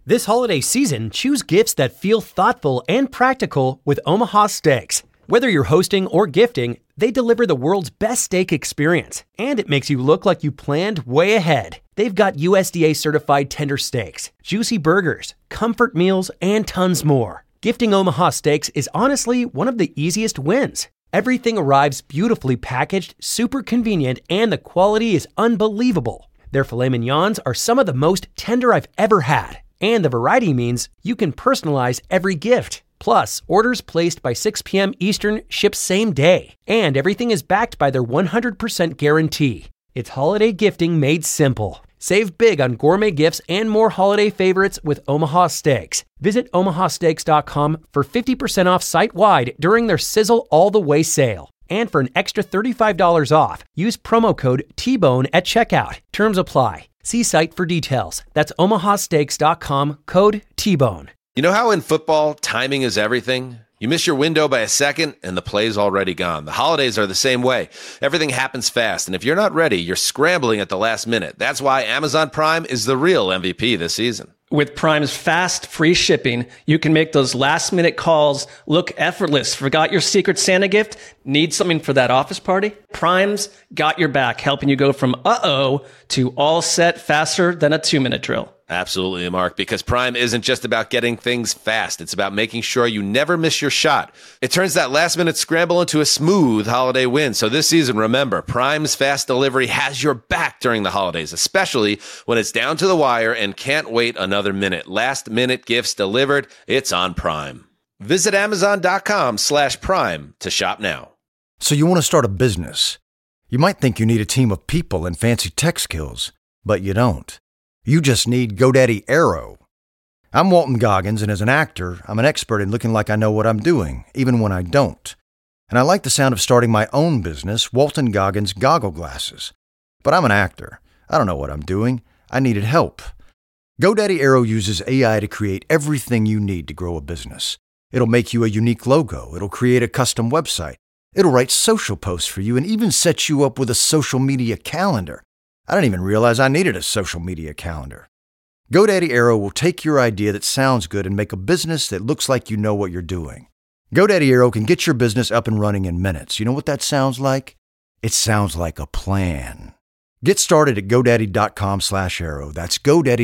This holiday season, choose gifts that feel thoughtful and practical with Omaha Steaks. Whether you're hosting or gifting, they deliver the world's best steak experience, and it makes you look like you planned way ahead. They've got USDA certified tender steaks, juicy burgers, comfort meals, and tons more. Gifting Omaha Steaks is honestly one of the easiest wins. Everything arrives beautifully packaged, super convenient, and the quality is unbelievable. Their filet mignons are some of the most tender I've ever had. And the variety means you can personalize every gift. Plus, orders placed by 6 p.m. Eastern ship same day. And everything is backed by their 100% guarantee. It's holiday gifting made simple. Save big on gourmet gifts and more holiday favorites with Omaha Steaks. Visit omahasteaks.com for 50% off site-wide during their Sizzle All the Way sale. And for an extra $35 off, use promo code TBONE at checkout. Terms apply. See site for details. That's omahasteaks.com, code TBONE. You know how in football, timing is everything? You miss your window by a second, and the play's already gone. The holidays are the same way. Everything happens fast, and if you're not ready, you're scrambling at the last minute. That's why Amazon Prime is the real MVP this season. With Prime's fast, free shipping, you can make those last-minute calls look effortless. Forgot your Secret Santa gift? Need something for that office party? Prime's got your back, helping you go from uh-oh to all set faster than a 2-minute drill. Absolutely, Mark, because Prime isn't just about getting things fast. It's about making sure you never miss your shot. It turns that last-minute scramble into a smooth holiday win. So this season, remember, Prime's fast delivery has your back during the holidays, especially when it's down to the wire and can't wait another minute. Last-minute gifts delivered, it's on Prime. Visit Amazon.com/Prime to shop now. So you want to start a business. You might think you need a team of people and fancy tech skills, but you don't. You just need GoDaddy Aero. I'm Walton Goggins, and as an actor, I'm an expert in looking like I know what I'm doing, even when I don't. And I like the sound of starting my own business, Walton Goggins Goggle Glasses. But I'm an actor. I don't know what I'm doing. I needed help. GoDaddy Aero uses AI to create everything you need to grow a business. It'll make you a unique logo. It'll create a custom website. It'll write social posts for you and even set you up with a social media calendar. I didn't even realize I needed a social media calendar. GoDaddy Aero will take your idea that sounds good and make a business that looks like you know what you're doing. GoDaddy Aero can get your business up and running in minutes. You know what that sounds like? It sounds like a plan. Get started at GoDaddy.com/Aero. That's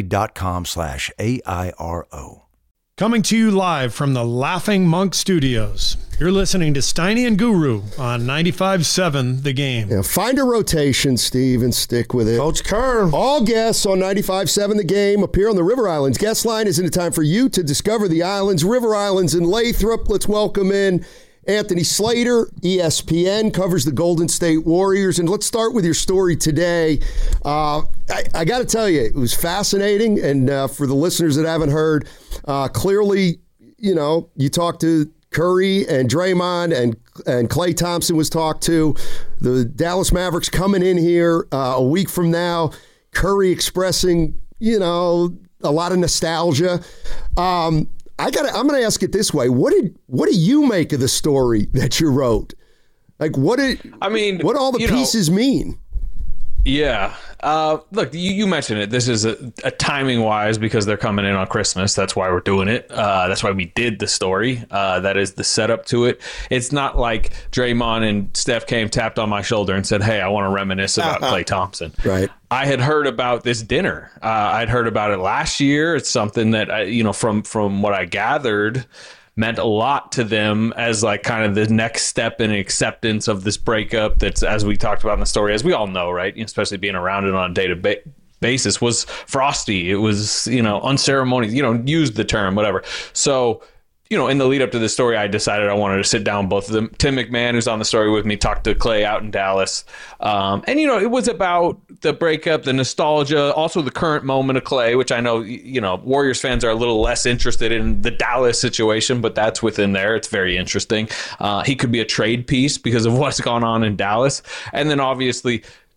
GoDaddy.com/AIRO. Coming to you live from the Laughing Monk Studios. You're listening to Steiny and Guru on 95.7 The Game. Yeah, find a rotation, Steve, and stick with it. Coach Kerr. All guests on 95.7 The Game appear on the River Islands guest line. Isn't it time for you to discover the islands? River Islands in Lathrop. Let's welcome in Anthony Slater. ESPN covers the Golden State Warriors. And let's start with your story today. I got to tell you, it was fascinating. And for the listeners that haven't heard, clearly, you know, you talked to Curry and Draymond and Klay Thompson was talked to. The Dallas Mavericks coming in here a week from now. Curry expressing, you know, a lot of nostalgia. I'm going to ask it this way. What do you make of the story that you wrote? Like, what all the pieces mean? Yeah. Look, you mentioned it. This is a timing wise because they're coming in on Christmas. That's why we're doing it. That's why we did the story. That is the setup to it. It's not like Draymond and Steph tapped on my shoulder and said, "Hey, I want to reminisce about Klay Thompson." Right. I had heard about this dinner. I'd heard about it last year. It's something that from what I gathered, meant a lot to them as like kind of the next step in acceptance of this breakup that's, as we talked about in the story, as we all know, right, especially being around it on a day-to-day basis, was frosty. It was, unceremonious, used the term, whatever. So, in the lead up to this story, I decided I wanted to sit down both of them. Tim McMahon, who's on the story with me, talked to Klay out in Dallas. And, it was about the breakup, the nostalgia, also the current moment of Klay, which I know, Warriors fans are a little less interested in the Dallas situation, but that's within there. It's very interesting. He could be a trade piece because of what's gone on in Dallas. And then obviously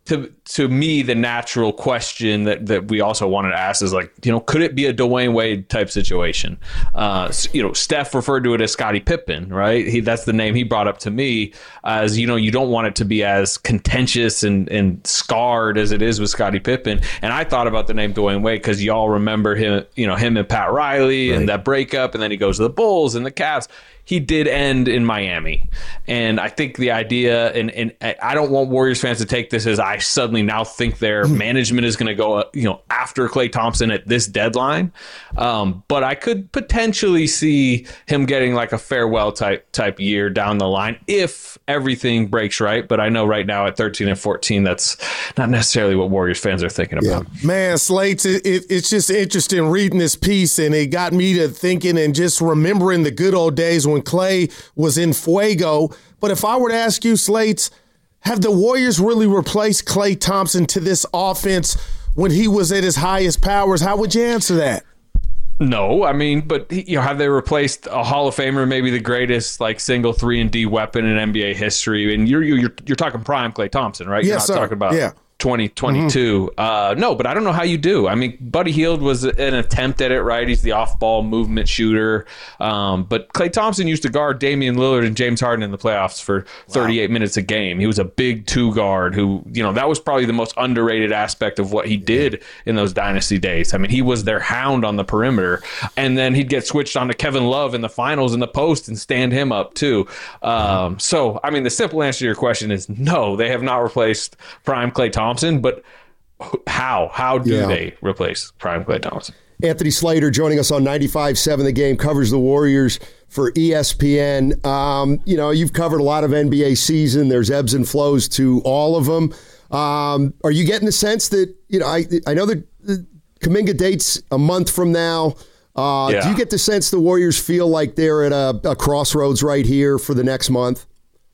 to me, the natural question that we also wanted to ask is, like, could it be a Dwayne Wade type situation? Steph referred to it as Scottie Pippen, right? That's the name he brought up to me as, you don't want it to be as contentious and scarred as it is with Scottie Pippen. And I thought about the name Dwayne Wade because y'all remember him, him and Pat Riley and that breakup, and then he goes to the Bulls and the Cavs. He did end in Miami. And I think the idea, and I don't want Warriors fans to take this as I suddenly now think their management is going to go, after Klay Thompson at this deadline. But I could potentially see him getting like a farewell type year down the line if everything breaks right. But I know right now at 13 and 14, that's not necessarily what Warriors fans are thinking about. Man, Slates, it's just interesting reading this piece, and it got me to thinking and just remembering the good old days when Klay was in Fuego. But if I were to ask you, Slates, have the Warriors really replaced Klay Thompson to this offense when he was at his highest powers? How would you answer that? No, I mean, but have they replaced a Hall of Famer, maybe the greatest like single 3-and-D weapon in NBA history? And you're talking prime Klay Thompson, right? Yes, you're not talking about 2022. No, but I don't know how you do. I mean, Buddy Hield was an attempt at it, right? He's the off-ball movement shooter. But Klay Thompson used to guard Damian Lillard and James Harden in the playoffs for 38 minutes a game. He was a big two guard who, that was probably the most underrated aspect of what he did in those dynasty days. I mean, he was their hound on the perimeter. And then he'd get switched on to Kevin Love in the finals in the post and stand him up too. So, I mean, the simple answer to your question is no, they have not replaced prime Klay Thompson. But how do they replace prime Klay Thompson? Anthony Slater joining us on 95.7 The Game, covers the Warriors for ESPN. You've covered a lot of NBA season. There's ebbs and flows to all of them. Are you getting the sense that, I know that Kuminga dates a month from now. Do you get the sense the Warriors feel like they're at a crossroads right here for the next month?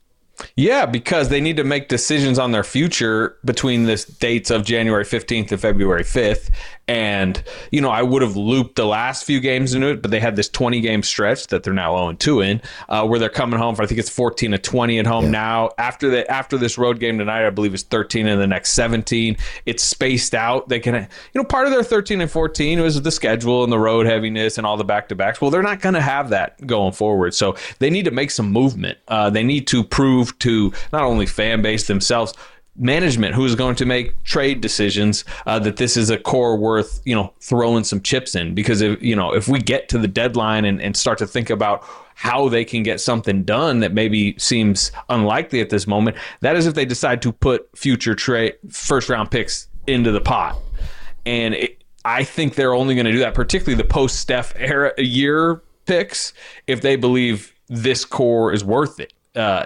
Yeah, because they need to make decisions on their future between the dates of January 15th and February 5th. And, I would have looped the last few games into it, but they had this 20-game stretch that they're now 0-2 in, where they're coming home for, I think it's 14-20 at home now. After this road game tonight, I believe it's 13 in the next 17. It's spaced out. They can, part of their 13 and 14 was the schedule and the road heaviness and all the back-to-backs. Well, they're not going to have that going forward. So they need to make some movement. They need to prove to not only fan base themselves, management who is going to make trade decisions that this is a core worth throwing some chips in, because if we get to the deadline and start to think about how they can get something done that maybe seems unlikely at this moment, that is if they decide to put future first round picks into the pot. And I think they're only going to do that, particularly the post Steph era year picks, if they believe this core is worth it.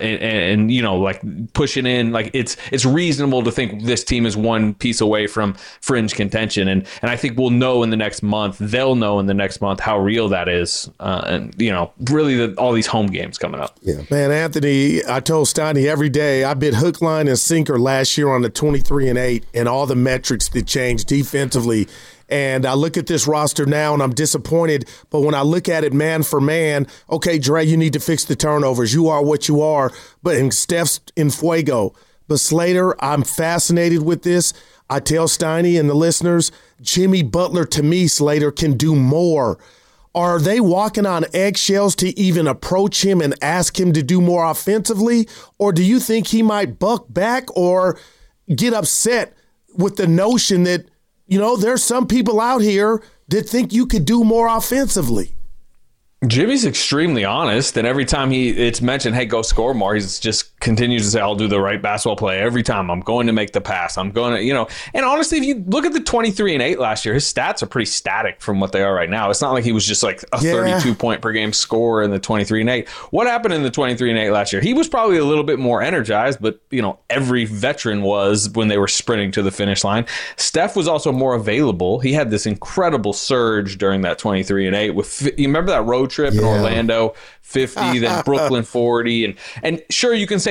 And like pushing in, like it's reasonable to think this team is one piece away from fringe contention, and I think we'll know in the next month. They'll know in the next month how real that is, and really all these home games coming up. Yeah, man, Anthony, I told Steiny every day I bid hook, line, and sinker last year on the 23-8 and all the metrics that changed defensively. And I look at this roster now, and I'm disappointed. But when I look at it man for man, okay, Dre, you need to fix the turnovers. You are what you are. But in Steph's in Fuego. But Slater, I'm fascinated with this. I tell Steiny and the listeners, Jimmy Butler, to me, Slater, can do more. Are they walking on eggshells to even approach him and ask him to do more offensively? Or do you think he might buck back or get upset with the notion that, there's some people out here that think you could do more offensively? Jimmy's extremely honest, and every time it's mentioned, hey, go score more, he's just continues to say, I'll do the right basketball play every time. I'm going to make the pass. I'm going to, and honestly, if you look at the 23-8 last year, his stats are pretty static from what they are right now. It's not like he was just like a 32 point per game scorer in the 23-8. What happened in the 23-8 last year? He was probably a little bit more energized, but every veteran was when they were sprinting to the finish line. Steph was also more available. He had this incredible surge during that 23-8 you remember that road trip in Orlando, 50, then Brooklyn 40. And sure, you can say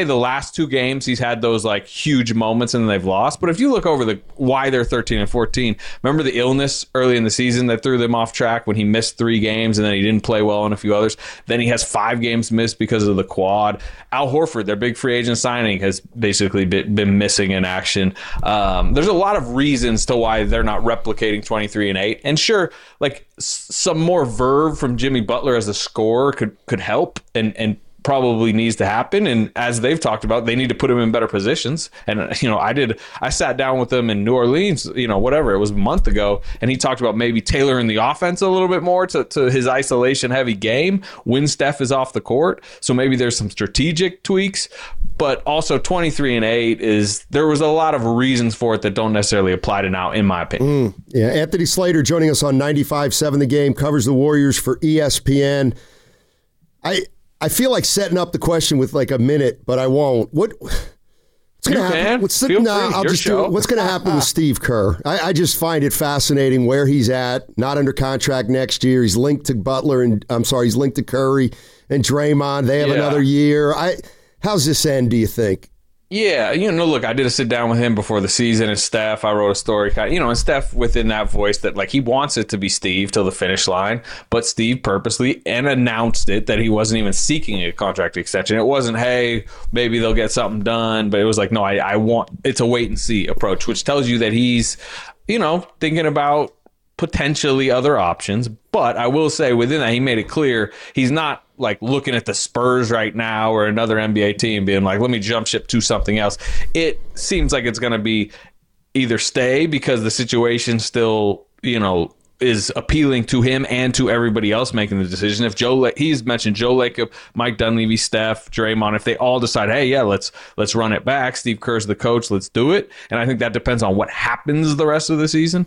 say the last 2 games he's had those like huge moments and they've lost. But if you look over why they're 13-14, remember the illness early in the season that threw them off track when he missed 3 games and then he didn't play well in a few others. Then he has 5 games missed because of the quad. Al Horford, their big free agent signing, has basically been missing in action. There's a lot of reasons to why they're not replicating 23-8. And sure, like some more verve from Jimmy Butler as a scorer could help and probably needs to happen. And as they've talked about, they need to put him in better positions. And, I sat down with them in New Orleans, whatever, it was a month ago. And he talked about maybe tailoring the offense a little bit more to his isolation heavy game when Steph is off the court. So maybe there's some strategic tweaks, but also 23-8 there was a lot of reasons for it that don't necessarily apply to now, in my opinion. Yeah. Anthony Slater joining us on 95.7 The Game, covers the Warriors for ESPN. I feel like setting up the question with like a minute, but I won't. What's going to happen? What's going to happen with Steve Kerr? I just find it fascinating where he's at. Not under contract next year. He's linked to Butler he's linked to Curry and Draymond. They have another year. How's this end, do you think? Yeah, look, I did a sit down with him before the season and Steph. I wrote a story, and Steph within that voice that like he wants it to be Steve till the finish line, but Steve purposely announced it that he wasn't even seeking a contract extension. It wasn't, hey, maybe they'll get something done, but it was like, no, I want, it's a wait and see approach, which tells you that he's, thinking about potentially other options. But I will say within that, he made it clear he's not like looking at the Spurs right now or another NBA team being like, let me jump ship to something else. It seems like it's going to be either stay because the situation still, is appealing to him and to everybody else making the decision. If he's mentioned Joe Lacob, Mike Dunleavy, Steph, Draymond, if they all decide, hey, yeah, let's run it back. Steve Kerr's the coach. Let's do it. And I think that depends on what happens the rest of the season.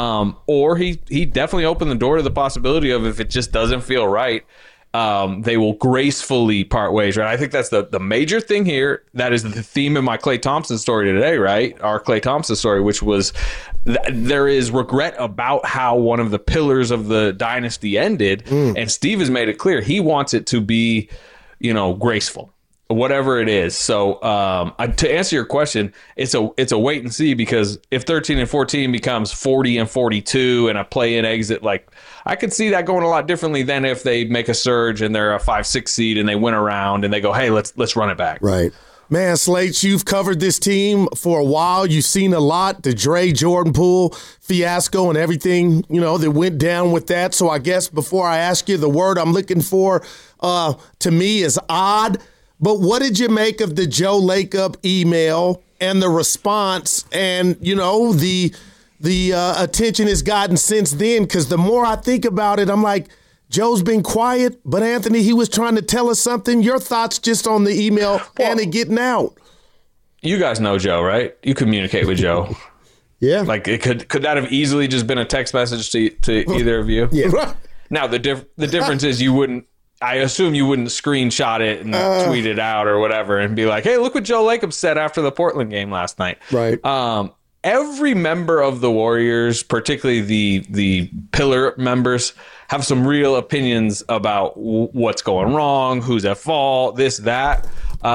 Or he definitely opened the door to the possibility of if it just doesn't feel right, they will gracefully part ways, right? I think that's the major thing here. That is the theme of my Klay Thompson story today, right? Our Klay Thompson story, which was there is regret about how one of the pillars of the dynasty ended. And Steve has made it clear he wants it to be, graceful, whatever it is. So to answer your question, it's a wait and see, because if 13-14 becomes 40-42 and a play-in exit, like I could see that going a lot differently than if they make a surge and they're a 5-6 seed and they win a round and they go, hey, let's run it back. Right. Man, Slate, you've covered this team for a while. You've seen a lot, the Dre Jordan Poole fiasco and everything, that went down with that. So I guess before I ask you, the word I'm looking for to me is odd. But what did you make of the Joe Lacob email and the response and, the attention it's gotten since then? Because the more I think about it, I'm like, Joe's been quiet, but Anthony, he was trying to tell us something. Your thoughts just on the email and it getting out. You guys know Joe, right? You communicate with Joe. Yeah. Like, could that have easily just been a text message to either of you? Yeah. Now, the difference is I assume you wouldn't screenshot it and tweet it out or whatever and be like, hey, look what Joe Lacob said after the Portland game last night. Right. Every member of the Warriors, particularly the pillar members, have some real opinions about what's going wrong, who's at fault, this, that.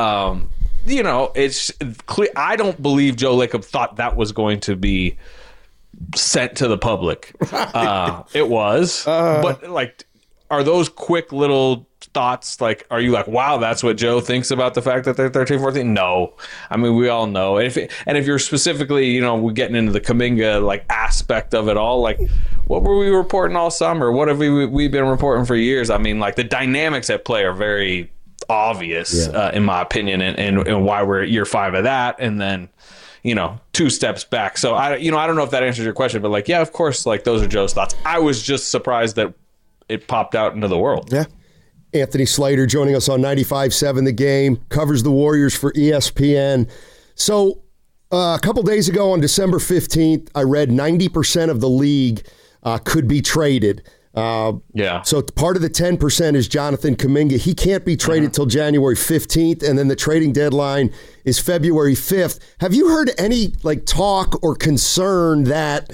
It's clear. I don't believe Joe Lacob thought that was going to be sent to the public. Right. It was. But, like, are those quick little thoughts, like, are you like, wow, that's what Joe thinks about the fact that they're 13-14? No. I mean, we all know. And if you're specifically, we're getting into the Kuminga, like, aspect of it all, like, what were we reporting all summer? What have we been reporting for years? I mean, like, the dynamics at play are very obvious, in my opinion, and why we're at year 5 of that, and then, 2 steps back. So, I don't know if that answers your question, but, like, yeah, of course, like, those are Joe's thoughts. I was just surprised that it popped out into the world. Yeah. Anthony Slater joining us on 95.7 The Game, covers the Warriors for ESPN. So a couple days ago on December 15th, I read 90% of the league could be traded. So part of the 10% is Jonathan Kuminga. He can't be traded till January 15th, and then the trading deadline is February 5th. Have you heard any talk or concern that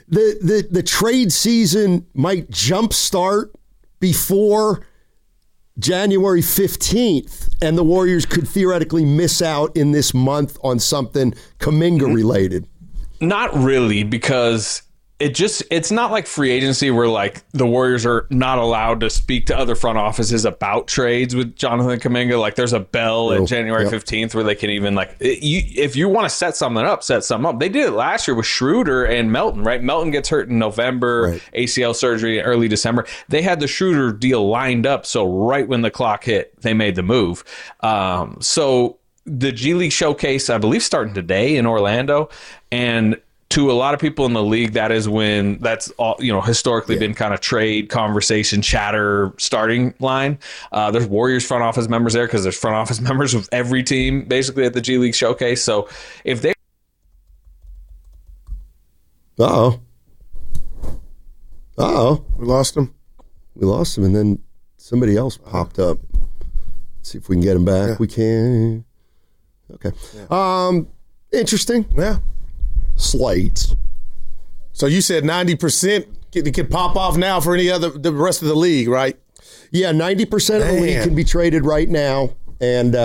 the trade season might jumpstart before January 15th, and the Warriors could theoretically miss out in this month on something Kuminga related? Not really, because it's not like free agency where like the Warriors are not allowed to speak to other front offices about trades with Jonathan Kuminga. Like there's a bell at January 15th where they can even if you want to set something up, set something up. They did it last year with Schroeder and Melton, right? Melton gets hurt in November, ACL surgery in early December. They had the Schroeder deal lined up, so right when the clock hit, they made the move. So the G League Showcase, I believe, starting today in Orlando, and to a lot of people in the league, that's all, historically been kind of trade conversation chatter starting line. There's Warriors front office members there because there's front office members of every team basically at the G League Showcase. So if they, we lost him, and then somebody else popped up. Let's see if we can get him back. Yeah. We can. Okay. Yeah. Interesting. Yeah. Slates. So you said 90% could pop off now for the rest of the league, right? Yeah, 90% of the league can be traded right now, and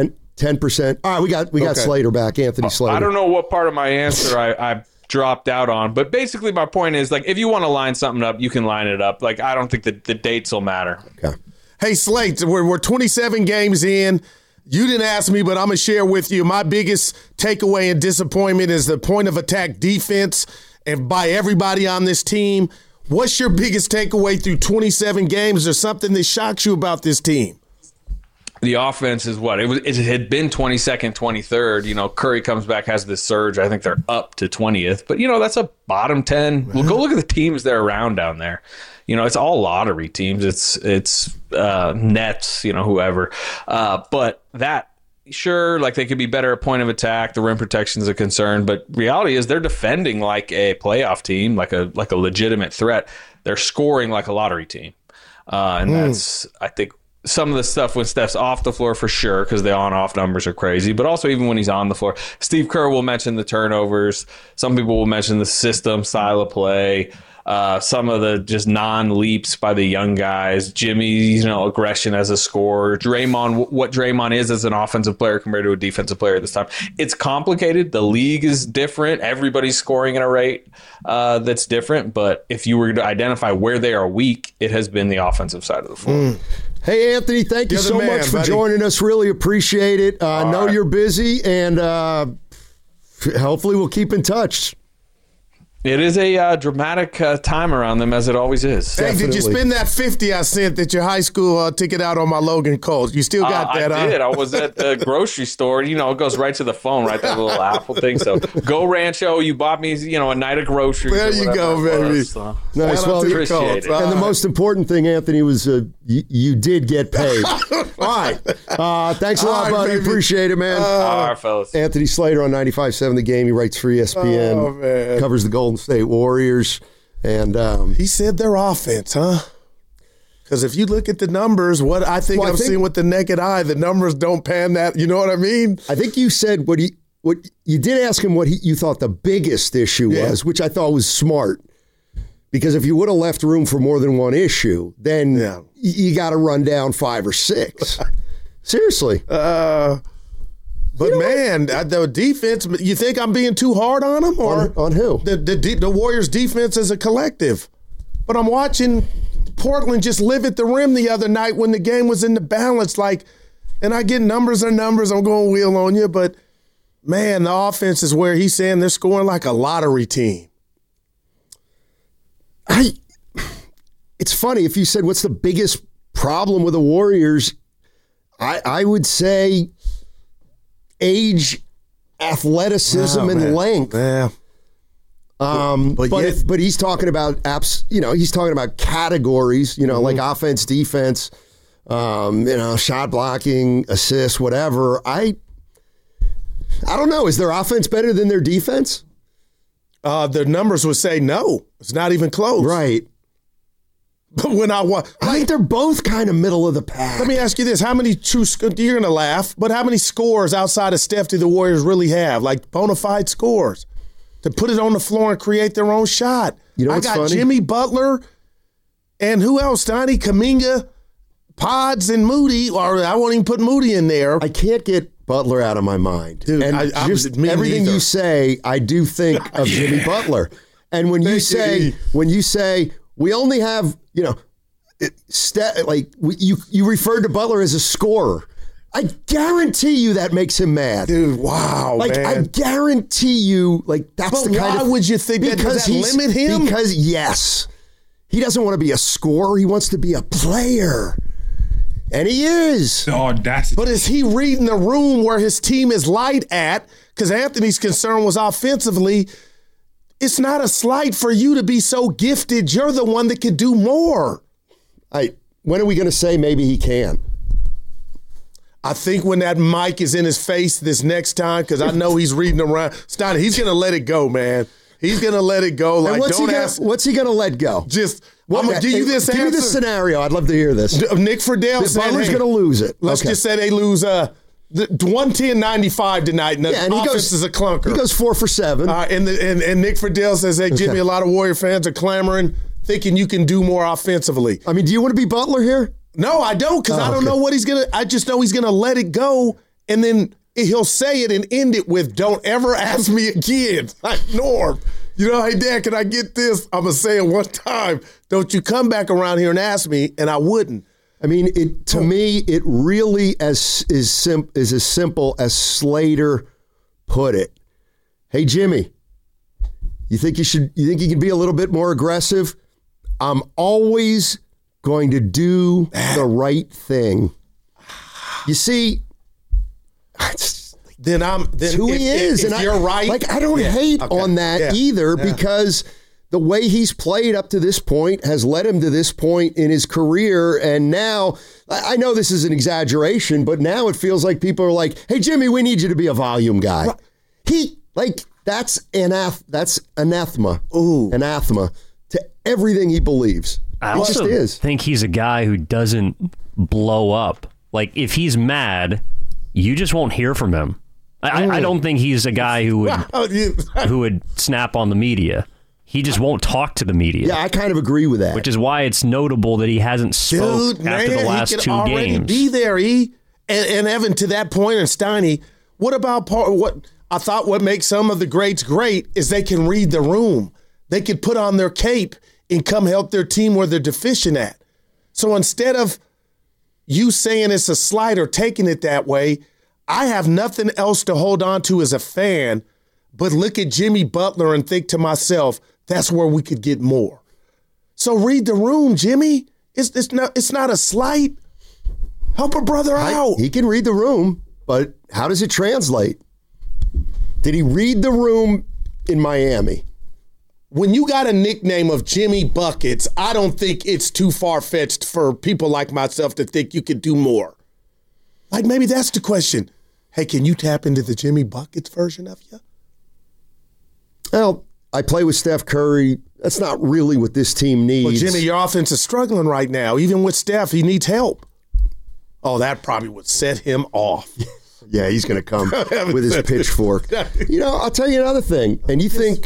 10%. All right, we got Slater back, Anthony Slater. I don't know what part of my answer I dropped out on, but basically my point is, like, if you want to line something up, you can line it up. Like, I don't think that the dates will matter. Okay. Hey, Slate, we're 27 games in. You didn't ask me, but I'm going to share with you. My biggest takeaway and disappointment is the point of attack defense, and by everybody on this team. What's your biggest takeaway through 27 games, or something that shocks you about this team? The offense is what? It had been 22nd, 23rd. Curry comes back, has this surge. I think they're up to 20th. But, that's a bottom 10. Well, go look at the teams they're around down there. It's all lottery teams. It's Nets, whoever. But that, sure, like they could be better at point of attack. The rim protection is a concern. But reality is they're defending like a playoff team, like a legitimate threat. They're scoring like a lottery team. And that's, I think, some of the stuff when Steph's off the floor for sure, because the on-off numbers are crazy, but also even when he's on the floor. Steve Kerr will mention the turnovers. Some people will mention the system, style of play, some of the just non-leaps by the young guys. Jimmy's, aggression as a scorer. Draymond, what Draymond is as an offensive player compared to a defensive player at this time. It's complicated. The league is different. Everybody's scoring at a rate that's different. But if you were to identify where they are weak, it has been the offensive side of the floor. Hey, Anthony, thank you so much for joining us. Really appreciate it. I know you're busy, and hopefully we'll keep in touch. It is a dramatic time around them, as it always is. Hey, did you spend that $50 I sent that your high school ticket out on my Logan Colts? You still got that? I did. I was at the grocery store. It goes right to the phone, right? That little Apple thing. So go Rancho. You bought me, a night of groceries. There you go, baby. So. Nice. Well, appreciate it. And the most important thing, Anthony, was you did get paid. All right. Thanks a lot, buddy. Baby. Appreciate it, man. All right, fellas. Anthony Slater on 95.7 The Game. He writes for ESPN. Covers the Golden State Warriors, and he said their offense, huh? Because if you look at the numbers, what I think I'm seeing with the naked eye, the numbers don't pan that. You know what I mean? I think you said what you did ask him what you thought the biggest issue was, which I thought was smart. Because if you would have left room for more than one issue, then you got to run down 5 or 6. Seriously. But man, the defense, you think I'm being too hard on them? Or on who? The Warriors defense as a collective. But I'm watching Portland just live at the rim the other night when the game was in the balance. And I get numbers are numbers. I'm going to wheel on you. But man, the offense is where he's saying they're scoring like a lottery team. It's funny. If you said, what's the biggest problem with the Warriors? I would say age, athleticism, and length. Yeah. But he's talking about apps. He's talking about categories. Like offense, defense. Shot blocking, assists, whatever. I don't know. Is their offense better than their defense? The numbers would say no. It's not even close. Right. But when I think they're both kind of middle of the pack. Let me ask you this. How many you're going to laugh, but how many scores outside of Steph do the Warriors really have? Like bona fide scores to put it on the floor and create their own shot. I got funny? Jimmy Butler and who else? Donnie Kuminga, Pods and Moody, or I won't even put Moody in there. I can't get Butler out of my mind. Dude, and everything you say, I do think of Jimmy Butler. And when you say we only have, you referred to Butler as a scorer. I guarantee you that makes him mad. Dude, wow, man. I guarantee you, that's the kind of... Why would you think that? Does that limit him? Because, yes. He doesn't want to be a scorer. He wants to be a player. And he is. The audacity. But is he reading the room where his team is light at? Because Anthony's concern was offensively. It's not a slight for you to be so gifted. You're the one that could do more. When are we going to say maybe he can? I think when that mic is in his face this next time, because I know he's reading around. Steiner, he's going to let it go, man. He's going to let it go. What's he going to let go? I'm going to give you this answer. Give me the scenario. I'd love to hear this. Nick Friedel said, Butler's going to lose it. Let's just say they lose 110-95 tonight, and the offense is a clunker. He goes 4 for 7. And Nick Friedel says, hey, Jimmy, a lot of Warrior fans are clamoring, thinking you can do more offensively. I mean, do you want to be Butler here? No, I don't, because I don't know what he's going to – I just know he's going to let it go, and then he'll say it and end it with, don't ever ask me again. Like, Norm, hey, Dad, can I get this? I'm going to say it one time. Don't you come back around here and ask me, and I wouldn't. I mean, to me, it is as simple as Slater put it. Hey, Jimmy, you think you can be a little bit more aggressive? I'm always going to do the right thing. You see, then who he is. If you're right. I don't hate on that either because the way he's played up to this point has led him to this point in his career. And now, I know this is an exaggeration, but now it feels like people are like, hey, Jimmy, we need you to be a volume guy. Right. That's anathema. Ooh. Anathema to everything he believes. I also think he's a guy who doesn't blow up. If he's mad, you just won't hear from him. I don't think he's a guy who would snap on the media. He just won't talk to the media. Yeah, I kind of agree with that. Which is why it's notable that he hasn't spoke after the last 2 games. He could already be there, And Evan, to that point, and Steiny, what about what I thought what makes some of the greats great is they can read the room. They could put on their cape and come help their team where they're deficient at. So instead of you saying it's a slight or taking it that way, I have nothing else to hold on to as a fan but look at Jimmy Butler and think to myself, that's where we could get more. So read the room, Jimmy. It's not a slight. Help a brother out. He can read the room, but how does it translate? Did he read the room in Miami? When you got a nickname of Jimmy Buckets, I don't think it's too far-fetched for people like myself to think you could do more. Maybe that's the question. Hey, can you tap into the Jimmy Buckets version of you? Well, I play with Steph Curry. That's not really what this team needs. Well, Jimmy, your offense is struggling right now. Even with Steph, he needs help. Oh, that probably would set him off. Yeah, he's going to come with his pitchfork. I'll tell you another thing. And you think,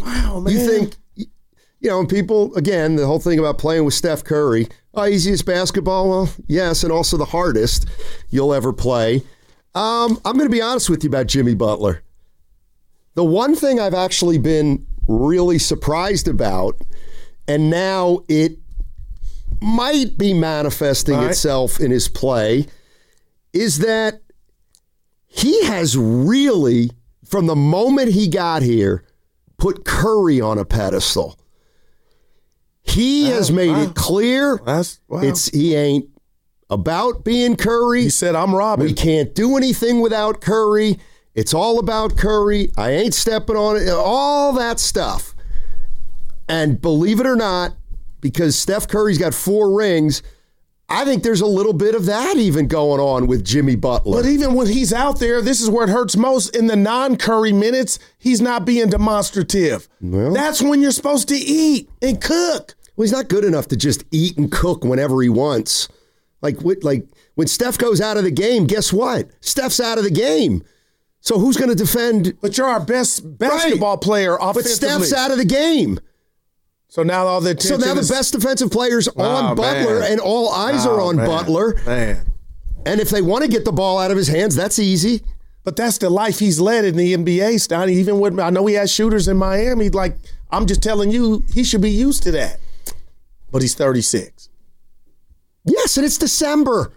and people, again, the whole thing about playing with Steph Curry, easiest basketball? Well, yes, and also the hardest you'll ever play. I'm going to be honest with you about Jimmy Butler. The one thing I've actually been really surprised about, and now it might be manifesting itself in his play, is that he has really, from the moment he got here, put Curry on a pedestal. He has made it clear he ain't about being Curry. He said, I'm Robin. We can't do anything without Curry. It's all about Curry. I ain't stepping on it. All that stuff. And believe it or not, because Steph Curry's got 4 rings, I think there's a little bit of that even going on with Jimmy Butler. But even when he's out there, this is where it hurts most. In the non-Curry minutes, he's not being demonstrative. Well, that's when you're supposed to eat and cook. Well, he's not good enough to just eat and cook whenever he wants. Like when Steph goes out of the game, guess what? Steph's out of the game. So who's going to defend? But you're our best basketball player offensively. But Steph's out of the game. So now all the attention the best defensive players on Butler, and all eyes are on Butler. Man. And if they want to get the ball out of his hands, that's easy. But that's the life he's led in the NBA, Stein. Even with, I know he has shooters in Miami. Like, I'm just telling you, he should be used to that. But he's 36. Yes, and it's December.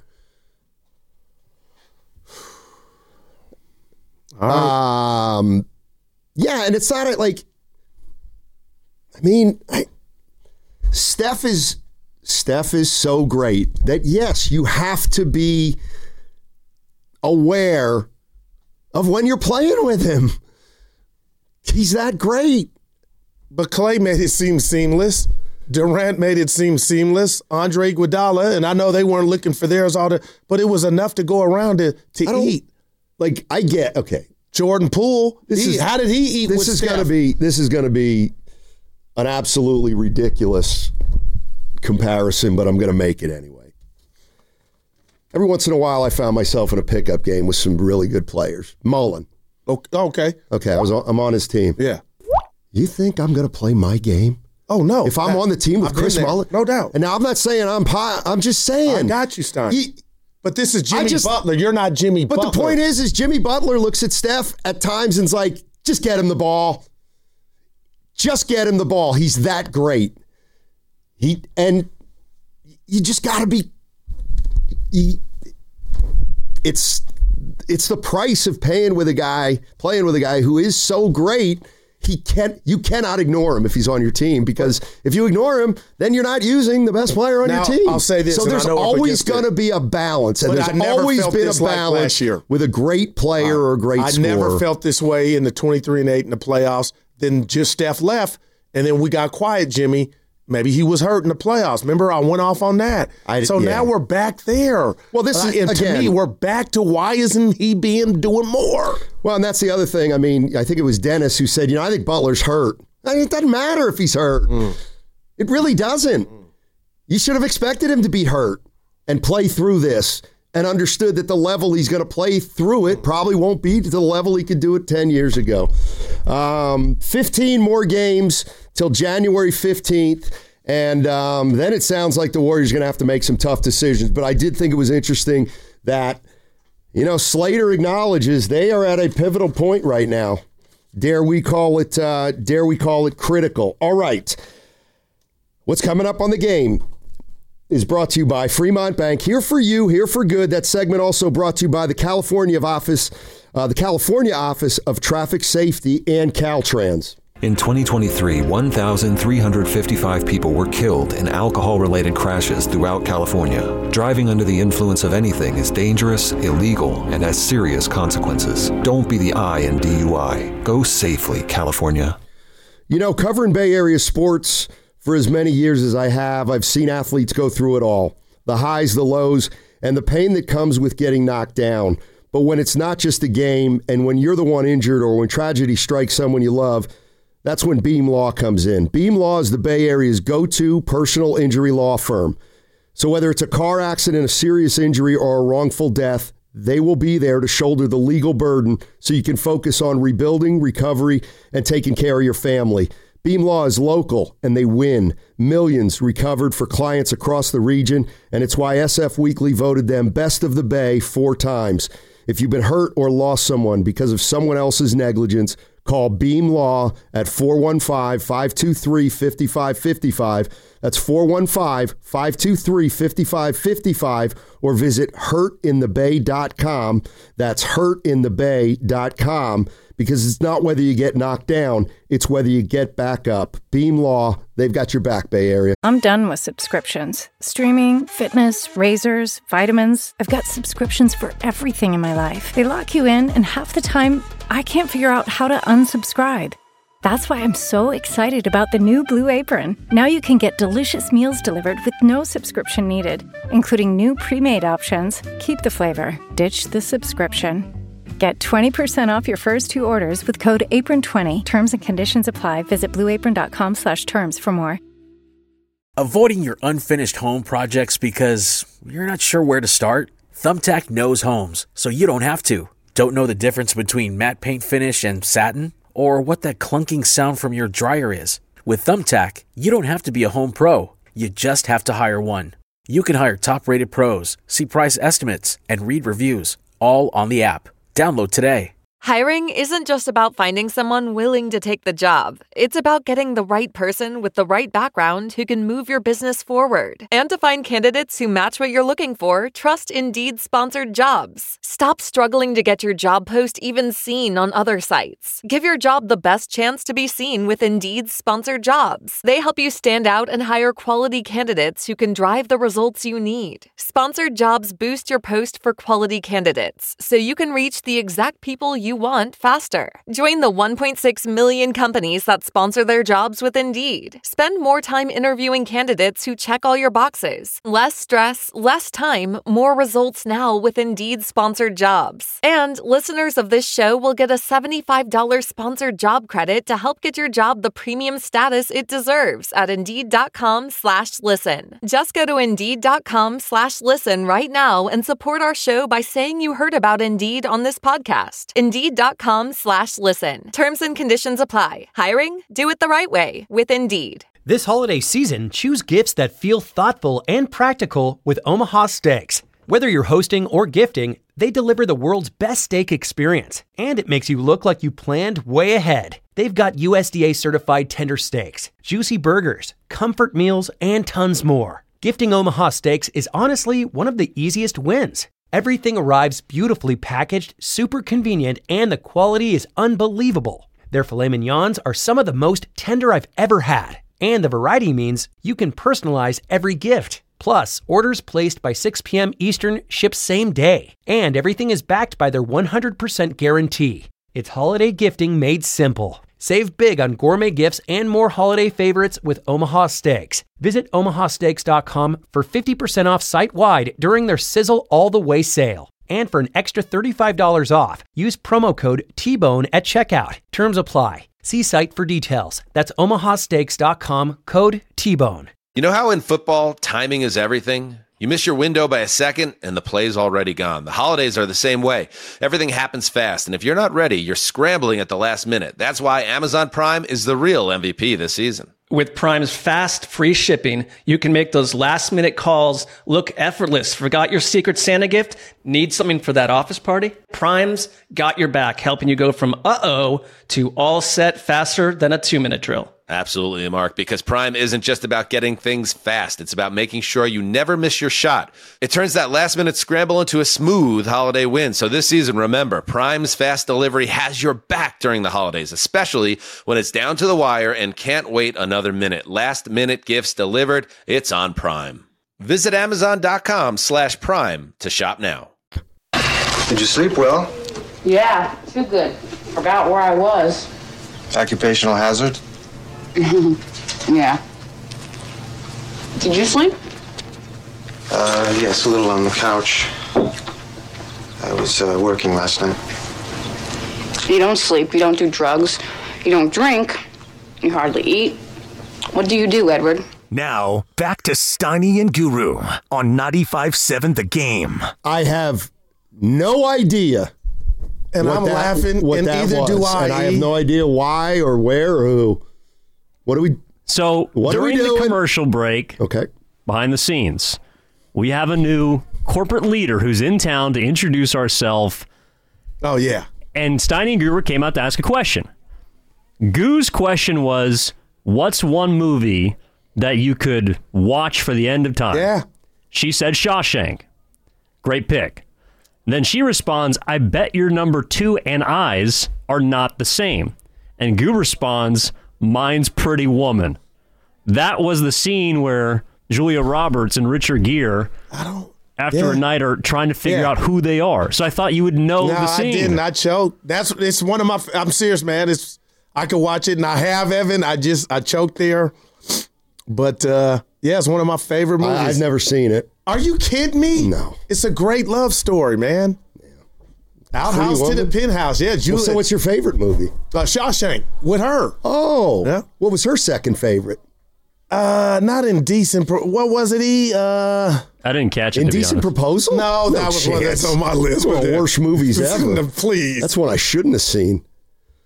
All right. Yeah, and it's not like, Steph is so great that, yes, you have to be aware of when you're playing with him. He's that great. But Clay made it seem seamless. Durant made it seem seamless. Andre Iguodala, and I know they weren't looking for theirs but it was enough to go around to eat. Like, I get, okay. Jordan Poole, how did he eat with Steph? This is going to be an absolutely ridiculous comparison, but I'm going to make it anyway. Every once in a while, I found myself in a pickup game with some really good players. Mullen. Okay. Okay, I'm on his team. Yeah. You think I'm going to play my game? Oh, no. If I'm on the team with Chris Mullen? No doubt. And now I'm not saying I'm just saying. I got you, Stein. But this is Jimmy Butler. You're not Jimmy Butler. But the point is Jimmy Butler looks at Steph at times and's like, just get him the ball. Just get him the ball. He's that great. And you just got to be. It's the price of playing with a guy who is so great. You cannot ignore him if he's on your team, because if you ignore him, then you're not using the best player on your team. I'll say this. So there's always going to be a balance, and there's always been a balance with a great player or a great scorer. I never felt this way in the 23-8 in the playoffs. Then just Steph left, and then we got quiet, Jimmy. Maybe he was hurt in the playoffs. Remember, I went off on that. Now we're back there. Well, this is, to me, we're back to why isn't he doing more? Well, and that's the other thing. I mean, I think it was Dennis who said, I think Butler's hurt. It doesn't matter if he's hurt. It really doesn't. You should have expected him to be hurt and play through this, and understood that the level he's going to play through it probably won't be to the level he could do it 10 years ago. 15 more games till January 15th. And then it sounds like the Warriors are going to have to make some tough decisions. But I did think it was interesting that, Slater acknowledges they are at a pivotal point right now. Dare we call it critical. All right. What's coming up on the game is brought to you by Fremont Bank. Here for you, here for good. That segment also brought to you by the California Office of Traffic Safety and Caltrans. In 2023, 1,355 people were killed in alcohol-related crashes throughout California. Driving under the influence of anything is dangerous, illegal, and has serious consequences. Don't be the I in DUI. Go safely, California. Covering Bay Area sports for as many years as I have, I've seen athletes go through it all. The highs, the lows, and the pain that comes with getting knocked down. But when it's not just a game, and when you're the one injured or when tragedy strikes someone you love, that's when Beam Law comes in. Beam Law is the Bay Area's go-to personal injury law firm. So whether it's a car accident, a serious injury, or a wrongful death, they will be there to shoulder the legal burden so you can focus on rebuilding, recovery, and taking care of your family. Beam Law is local, and they win. Millions recovered for clients across the region, and it's why SF Weekly voted them Best of the Bay 4 times. If you've been hurt or lost someone because of someone else's negligence, call Beam Law at 415-523-5555. That's 415-523-5555, or visit hurtinthebay.com. That's hurtinthebay.com, because it's not whether you get knocked down, it's whether you get back up. Beam Law, they've got your back, Bay Area. I'm done with subscriptions. Streaming, fitness, razors, vitamins. I've got subscriptions for everything in my life. They lock you in, and half the time, I can't figure out how to unsubscribe. That's why I'm so excited about the new Blue Apron. Now you can get delicious meals delivered with no subscription needed, including new pre-made options. Keep the flavor, ditch the subscription. Get 20% off your first 2 orders with code APRON20. Terms and conditions apply. Visit blueapron.com/terms for more. Avoiding your unfinished home projects because you're not sure where to start? Thumbtack knows homes, so you don't have to. Don't know the difference between matte paint finish and satin? Or what that clunking sound from your dryer is? With Thumbtack, you don't have to be a home pro. You just have to hire one. You can hire top-rated pros, see price estimates, and read reviews, all on the app. Download today. Hiring isn't just about finding someone willing to take the job. It's about getting the right person with the right background who can move your business forward. And to find candidates who match what you're looking for, trust Indeed-sponsored jobs. Stop struggling to get your job post even seen on other sites. Give your job the best chance to be seen with Indeed-sponsored jobs. They help you stand out and hire quality candidates who can drive the results you need. Sponsored jobs boost your post for quality candidates, so you can reach the exact people you want faster. Join the 1.6 million companies that sponsor their jobs with Indeed. Spend more time interviewing candidates who check all your boxes. Less stress, less time, more results now with Indeed-sponsored jobs. And listeners of this show will get a $75 sponsored job credit to help get your job the premium status it deserves at Indeed.com/listen. Just go to Indeed.com/listen right now and support our show by saying you heard about Indeed on this podcast. Indeed.com/listen. Terms and conditions apply. Hiring? Do it the right way with Indeed. This holiday season, choose gifts that feel thoughtful and practical with Omaha Steaks. Whether you're hosting or gifting, they deliver the world's best steak experience, and it makes you look like you planned way ahead. They've got USDA certified tender steaks, juicy burgers, comfort meals, and tons more. Gifting Omaha Steaks is honestly one of the easiest wins. Everything arrives beautifully packaged, super convenient, and the quality is unbelievable. Their filet mignons are some of the most tender I've ever had, and the variety means you can personalize every gift. Plus, orders placed by 6 p.m. Eastern ship same day, and everything is backed by their 100% guarantee. It's holiday gifting made simple. Save big on gourmet gifts and more holiday favorites with Omaha Steaks. Visit omahasteaks.com for 50% off site-wide during their Sizzle All the Way sale. And for an extra $35 off, use promo code TBONE at checkout. Terms apply. See site for details. That's omahasteaks.com, code TBONE. You know how in football, timing is everything? You miss your window by a second, and the play's already gone. The holidays are the same way. Everything happens fast, and if you're not ready, you're scrambling at the last minute. That's why Amazon Prime is the real MVP this season. With Prime's fast, free shipping, you can make those last-minute calls look effortless. Forgot your Secret Santa gift? Need something for that office party? Prime's got your back, helping you go from uh-oh to all set faster than a 2-minute drill. Absolutely, Mark, because Prime isn't just about getting things fast. It's about making sure you never miss your shot. It turns that last-minute scramble into a smooth holiday win. So this season, remember, Prime's fast delivery has your back during the holidays, especially when it's down to the wire and can't wait another minute. Last-minute gifts delivered, it's on Prime. Visit Amazon.com/Prime to shop now. Did you sleep well? Yeah, too good. Forgot where I was. Occupational hazard? Yeah. Did you sleep? Yes, a little on the couch. I was working last night. You don't sleep, you don't do drugs, you don't drink, you hardly eat. What do you do, Edward? Now, back to Steiny and Guru on 95.7 The Game. I have no idea. And I'm laughing, and either do I. And I have no idea why or where or who. What do we? So during the commercial break, behind the scenes, we have a new corporate leader who's in town to introduce ourselves. Oh, yeah. And Steiny and Guru came out to ask a question. Goo's question was, what's one movie that you could watch for the end of time? Yeah. She said Shawshank. Great pick. Then she responds, I bet your number 2 and Eyes are not the same. And Goo responds, mine's Pretty Woman. That was the scene where Julia Roberts and Richard Gere, after a night, are trying to figure out who they are. So I thought you would know the scene. I didn't. I choked. It's one of my. I'm serious, man. I could watch it, and I have, Evan. I choked there. But it's one of my favorite movies. I've never seen it. Are you kidding me? No. It's a great love story, man. Outhouse to the penthouse. Yeah, Julia. Well, so what's your favorite movie? Shawshank with her. Oh. Yeah. What was her second favorite? Not Indecent. What was it? I didn't catch it. Indecent Proposal? No, that was one that's on my list. One of the worst movies ever. Please. That's one I shouldn't have seen.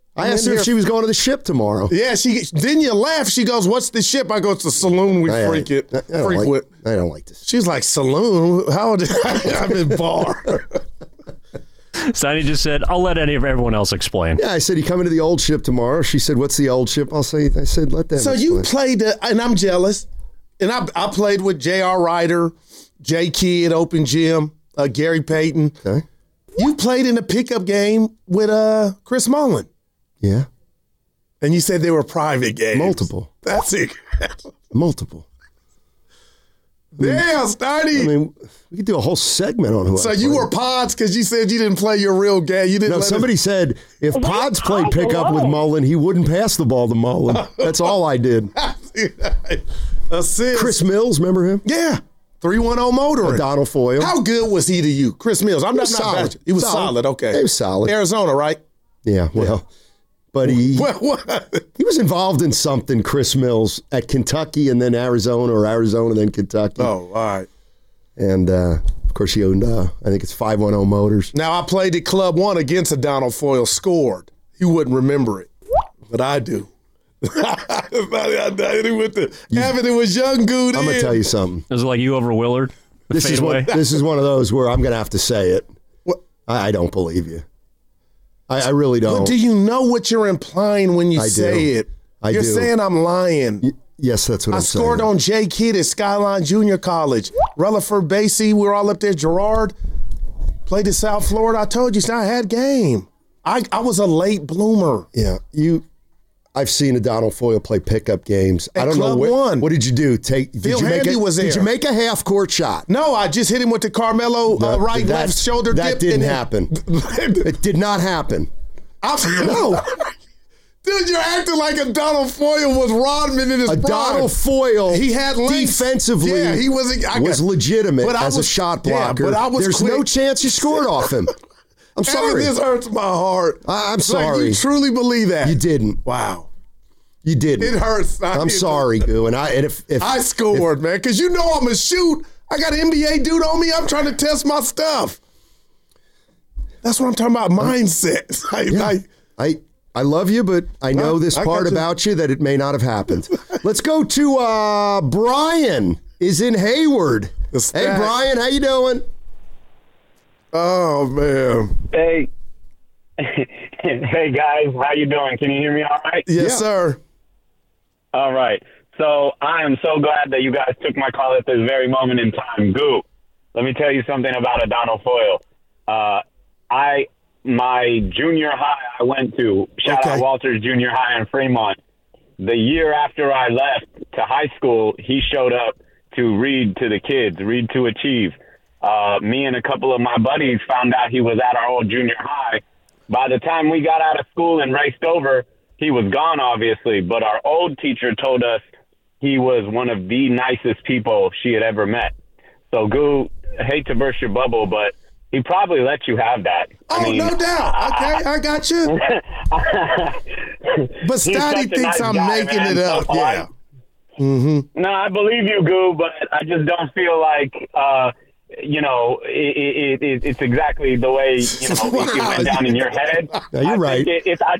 I asked her if she was going to the ship tomorrow. Yeah, then you laugh. She goes, "What's the ship?" I go, "It's the saloon we frequent." I don't like this. She's like, "Saloon? How old? I'm in bar." Steiny just said, "I'll let everyone else explain." Yeah, I said, "You coming to the old ship tomorrow?" She said, "What's the old ship?" I said, "Let them." So explain. you played, and I'm jealous. And I played with J.R. Ryder, J. Kidd, Open Gym, Gary Payton. Okay. You played in a pickup game with Chris Mullin. Yeah. And you said they were private games. Multiple. That's it. Multiple. Damn, Steiny. I mean, we could do a whole segment on who. So you were Pods because you said you didn't play your real game. You didn't. No, somebody said if Pods played pickup with Mullen, he wouldn't pass the ball to Mullen. That's all I did. Assist. Chris Mills, remember him? Yeah. 310 motoring. Donald Foyle. How good was he to you? Chris Mills. I'm not solid. He was solid. Okay. He was solid. Arizona, right? Yeah, well. But he was involved in something, Chris Mills, at Kentucky and then Arizona, or Arizona then Kentucky. Oh, all right. And, of course, he owned, I think it's 510 Motors. Now, I played at Club One against a Donald Foyle, scored. He wouldn't remember it, but I do. It was young Good. I'm going to tell you something. Is it like you over Willard? This is one of those where I'm going to have to say it. I don't believe you. I really don't. But do you know what you're implying when you say it? You're saying I'm lying. Yes, that's what I'm saying. I scored on J. Kidd at Skyline Junior College. Rutherford Basie, we were all up there. Gerard played at South Florida. I told you, I had game. I was a late bloomer. Yeah, I've seen a Donald Foyle play pickup games. At I don't Club know One. What did you do? Phil Handy was there. Did you make a half court shot? No, I just hit him with the Carmelo left shoulder dip. That didn't happen. It did not happen. No. Dude, you're acting like a Donald Foyle was Rodman in his prime. Donald Foyle, he had length. Defensively, yeah, he was legitimate as a shot blocker. Yeah, but I was There's no chance you scored off him. I'm sorry. This hurts my heart. I'm sorry. You truly believe that? You didn't. Wow. You didn't. It hurts. I'm sorry, Goo. And if I scored, man, because you know I'm a shoot. I got an NBA dude on me. I'm trying to test my stuff. That's what I'm talking about. Mindset. I love you, but I know this part about you that it may not have happened. Let's go to Brian. Is in Hayward. Hey, Brian, how you doing? Oh man. Hey. Hey guys, how you doing? Can you hear me all right? Yes, sir. All right. So I am so glad that you guys took my call at this very moment in time. Goo, let me tell you something about a Donald Foyle. My junior high I went to, shout out Walters Junior High in Fremont. The year after I left to high school, he showed up to read to the kids, read to achieve. Me and a couple of my buddies found out he was at our old junior high. By the time we got out of school and raced over, he was gone, obviously. But our old teacher told us he was one of the nicest people she had ever met. So, Goo, I hate to burst your bubble, but he probably let you have that. I mean, no doubt. Okay, I got you. But Stoddy thinks I'm making it up. Yeah. Mm-hmm. No, I believe you, Goo, but I just don't feel like, it's exactly the way, it went down in your head. No, you're right. I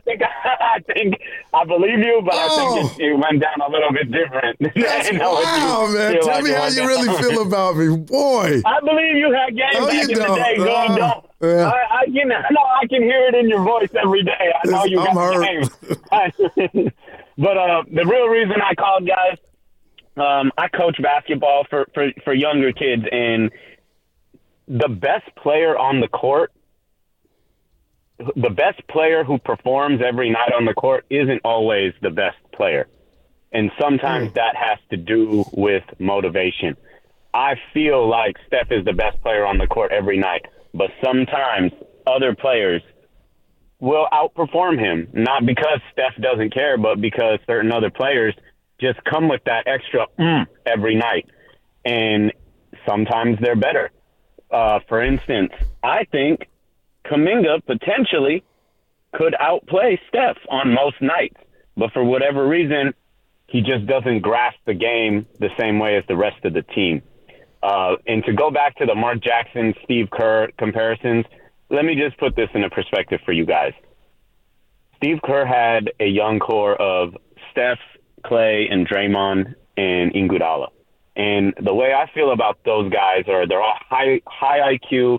believe you, but I think it went down a little bit different. Wow, man. Tell me how you really feel about me. Boy. I believe you had game back in the day. Don't. Yeah. I can hear it in your voice every day. I know you got game. But the real reason I called, guys, I coach basketball for younger kids, and the best player on the court, the best player who performs every night on the court isn't always the best player. And sometimes that has to do with motivation. I feel like Steph is the best player on the court every night, but sometimes other players will outperform him, not because Steph doesn't care, but because certain other players just come with that extra every night. And sometimes they're better. For instance, I think Kuminga potentially could outplay Steph on most nights. But for whatever reason, he just doesn't grasp the game the same way as the rest of the team. And to go back to the Mark Jackson, Steve Kerr comparisons, let me just put this in a perspective for you guys. Steve Kerr had a young core of Steph, Clay, and Draymond and Iguodala. And the way I feel about those guys are they're all high IQ,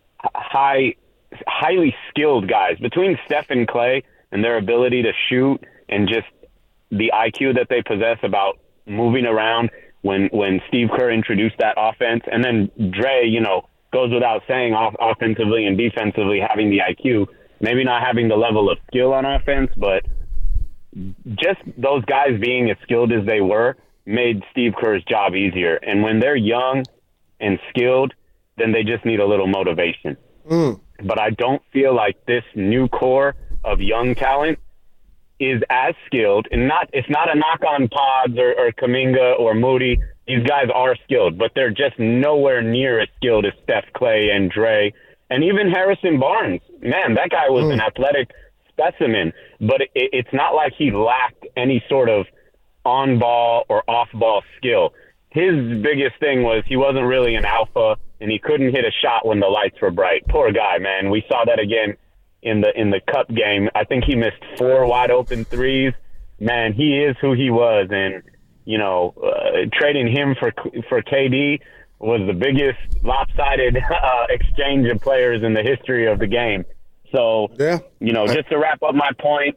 highly skilled guys. Between Steph and Clay and their ability to shoot and just the IQ that they possess about moving around when Steve Kerr introduced that offense, and then Dre, goes without saying offensively and defensively having the IQ, maybe not having the level of skill on offense, but just those guys being as skilled as they were made Steve Kerr's job easier. And when they're young and skilled, then they just need a little motivation. But I don't feel like this new core of young talent is as skilled, and it's not a knock on Pods or Kuminga or Moody. These guys are skilled, but they're just nowhere near as skilled as Steph, Clay, and Dre, and even Harrison Barnes. Man, that guy was an athletic specimen, but it's not like he lacked any sort of on-ball or off-ball skill. His biggest thing was he wasn't really an alpha, and he couldn't hit a shot when the lights were bright. Poor guy, man. We saw that again in the Cup game. I think he missed 4 wide open threes. Man, he is who he was, and trading him for KD was the biggest lopsided exchange of players in the history of the game. So, just to wrap up my point,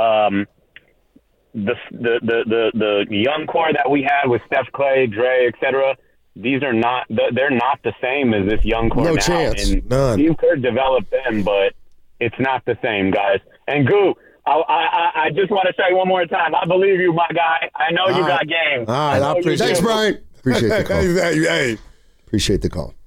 the young core that we had with Steph, Clay, Dre, etc. They're not the same as this young core now. No chance. And None. Steve Kerr developed them, but it's not the same, guys. And Goo, I just want to say one more time, I believe you, my guy. I know you got game. All right, I appreciate it. Thanks, Brian. Appreciate the call. Hey. Appreciate the call.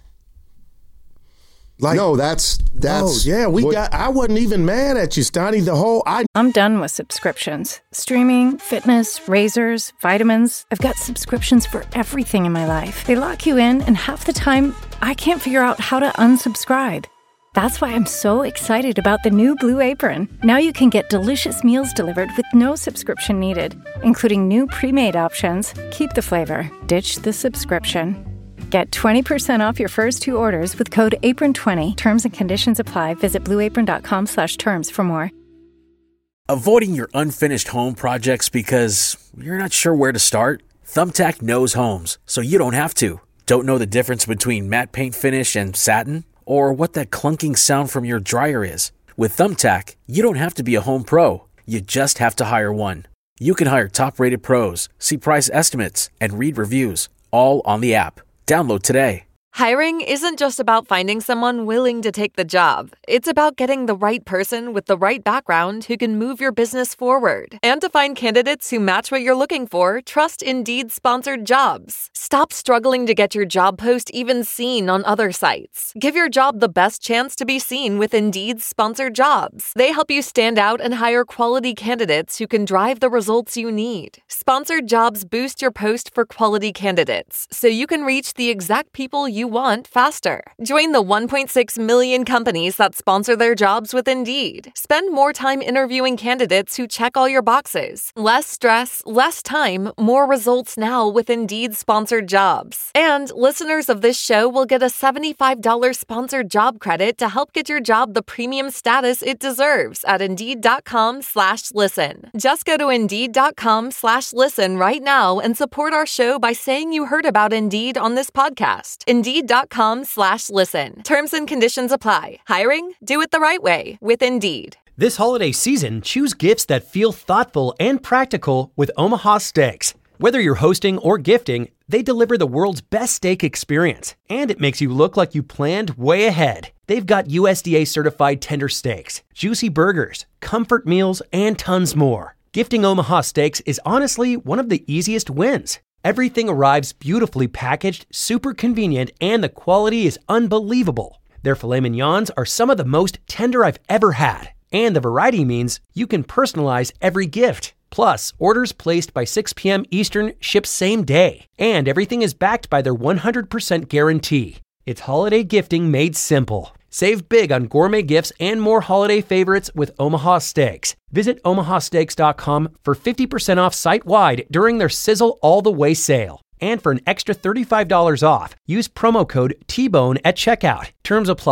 I wasn't even mad at you, Steiny. I'm done with subscriptions. Streaming, fitness, razors, vitamins. I've got subscriptions for everything in my life. They lock you in, and half the time, I can't figure out how to unsubscribe. That's why I'm so excited about the new Blue Apron. Now you can get delicious meals delivered with no subscription needed, including new pre-made options. Keep the flavor, ditch the subscription. Get 20% off your first 2 orders with code APRON20. Terms and conditions apply. Visit blueapron.com/terms for more. Avoiding your unfinished home projects because you're not sure where to start? Thumbtack knows homes, so you don't have to. Don't know the difference between matte paint finish and satin? Or what that clunking sound from your dryer is? With Thumbtack, you don't have to be a home pro. You just have to hire one. You can hire top-rated pros, see price estimates, and read reviews, all on the app. Download today. Hiring isn't just about finding someone willing to take the job. It's about getting the right person with the right background who can move your business forward. And to find candidates who match what you're looking for, trust Indeed sponsored jobs. Stop struggling to get your job post even seen on other sites. Give your job the best chance to be seen with Indeed sponsored jobs. They help you stand out and hire quality candidates who can drive the results you need. Sponsored jobs boost your post for quality candidates, so you can reach the exact people you want faster. Join the 1.6 million companies that sponsor their jobs with Indeed. Spend more time interviewing candidates who check all your boxes. Less stress, less time, more results now with Indeed sponsored jobs. And listeners of this show will get a $75 sponsored job credit to help get your job the premium status it deserves at Indeed.com/listen. Just go to Indeed.com/listen right now and support our show by saying you heard about Indeed on this podcast. Indeed.com/listen. Terms and conditions apply. Hiring? Do it the right way with Indeed. This holiday season, choose gifts that feel thoughtful and practical with Omaha Steaks. Whether you're hosting or gifting, they deliver the world's best steak experience, and it makes you look like you planned way ahead. They've got USDA certified tender steaks, juicy burgers, comfort meals, and tons more. Gifting Omaha Steaks is honestly one of the easiest wins. Everything arrives beautifully packaged, super convenient, and the quality is unbelievable. Their filet mignons are some of the most tender I've ever had, and the variety means you can personalize every gift. Plus, orders placed by 6 p.m. Eastern ship same day, and everything is backed by their 100% guarantee. It's holiday gifting made simple. Save big on gourmet gifts and more holiday favorites with Omaha Steaks. Visit omahasteaks.com for 50% off site-wide during their Sizzle All the Way sale. And for an extra $35 off, use promo code TBONE at checkout. Terms apply.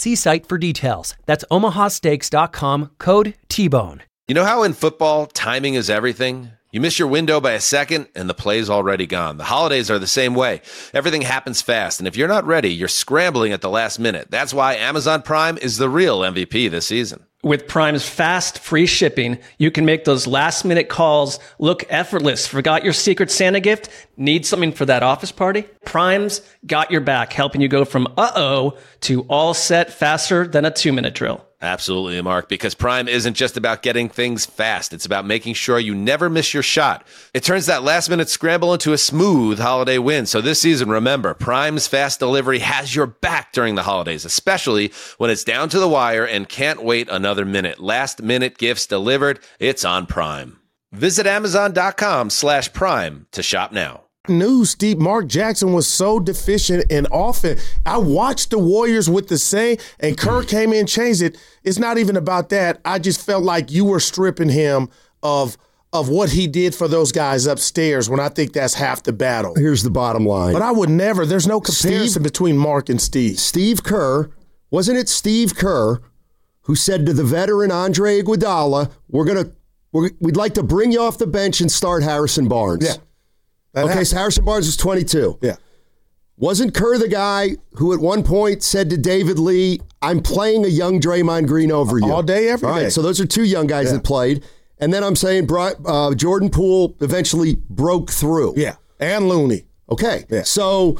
See site for details. That's omahasteaks.com, code T-Bone. You know how in football, timing is everything? You miss your window by a second, and the play's already gone. The holidays are the same way. Everything happens fast, and if you're not ready, you're scrambling at the last minute. That's why Amazon Prime is the real MVP this season. With Prime's fast, free shipping, you can make those last-minute calls look effortless. Forgot your Secret Santa gift? Need something for that office party? Prime's got your back, helping you go from uh-oh to all set faster than a 2-minute drill. Absolutely, Mark, because Prime isn't just about getting things fast. It's about making sure you never miss your shot. It turns that last-minute scramble into a smooth holiday win. So this season, remember, Prime's fast delivery has your back during the holidays, especially when it's down to the wire and can't wait another minute. Last-minute gifts delivered. It's on Prime. Visit Amazon.com/Prime to shop now. News, Steve, Mark Jackson was so deficient in offense. I watched the Warriors with the same, and Kerr came in and changed it. It's not even about that. I just felt like you were stripping him of what he did for those guys upstairs when I think that's half the battle. Here's the bottom line. But I would never. There's no comparison between Mark and Steve. Steve Kerr, wasn't it Steve Kerr who said to the veteran Andre Iguodala, we'd like to bring you off the bench and start Harrison Barnes. Yeah. So Harrison Barnes was 22. Yeah. Wasn't Kerr the guy who at one point said to David Lee, I'm playing a young Draymond Green over you? All day, every day. All right, so those are two young guys that played. And then I'm saying Jordan Poole eventually broke through. Yeah, and Looney. Okay, so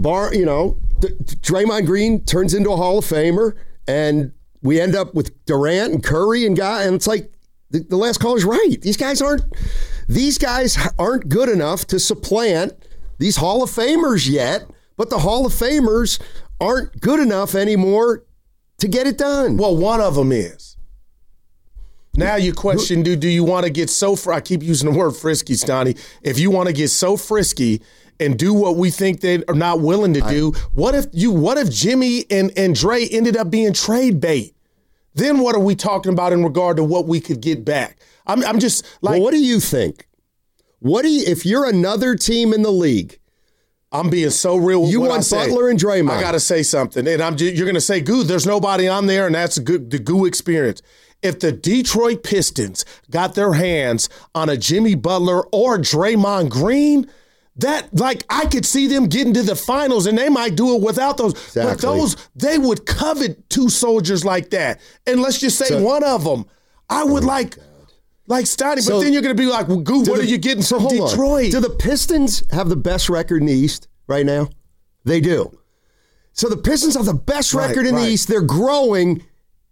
Draymond Green turns into a Hall of Famer, and we end up with Durant and Curry and it's like the last caller's right. These guys aren't good enough to supplant these Hall of Famers yet, but the Hall of Famers aren't good enough anymore to get it done. Well, one of them is. Now you question, do you want to get so I keep using the word frisky, Stoney. If you want to get so frisky and do what we think they are not willing to do, what if Jimmy and Dre ended up being trade bait? Then what are we talking about in regard to what we could get back? I'm just like, well, what do you think? If you're another team in the league? I'm being so real. You want Butler and Draymond. I got to say something, and you're going to say, "Goo, there's nobody on there," and that's the Goo experience. If the Detroit Pistons got their hands on a Jimmy Butler or Draymond Green, I could see them getting to the finals, and they might do it without those. Exactly. But they would covet two soldiers like that. And let's just say one of them, I would like Stoney, but then you're going to be like, well, Goo, what are you getting from Detroit? Do the Pistons have the best record in the East right now? They do. So the Pistons have the best record in the East. They're growing.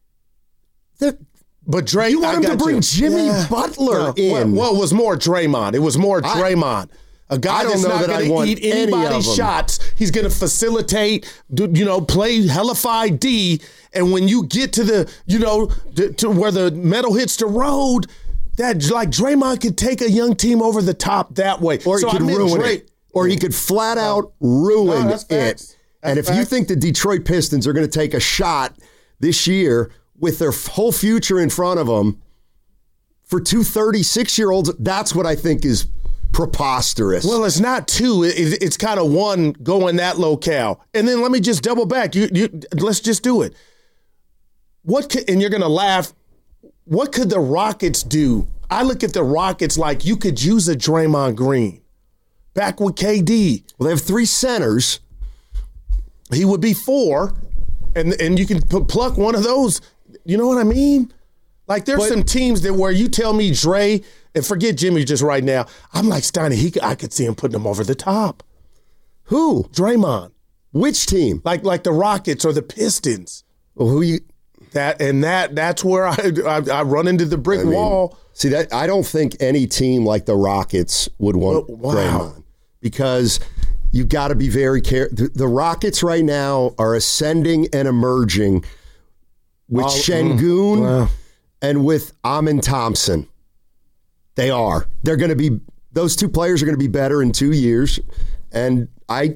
But Dre, you want them to bring Jimmy Butler in. Well, it was more Draymond. It was more Draymond. A guy that's not going to eat anybody's shots. He's going to facilitate, play hellified D. And when you get to to where the metal hits the road, that like Draymond could take a young team over the top that way. Or he could ruin it. Or he could flat out ruin it. And if you think the Detroit Pistons are going to take a shot this year with their whole future in front of them for two 36-year-olds, that's what I think is preposterous. Well, it's not two. It's kind of one going that locale. And then let me just double back. Let's just do it. And you're going to laugh. What could the Rockets do? I look at the Rockets like you could use a Draymond Green. Back with KD. Well, they have three centers. He would be four. And you can pluck one of those. You know what I mean? Like there's some teams where you tell me Dre, and forget Jimmy just right now. I'm like, Steiny, I could see him putting them over the top. Who? Draymond. Which team? Like the Rockets or the Pistons. Well, that's where I run into the brick wall. See, that I don't think any team like the Rockets would want Draymond because you got to be very careful. The Rockets right now are ascending and emerging with Şengün and with Amin Thompson. They are. They're going to be. Those two players are going to be better in 2 years. And I'm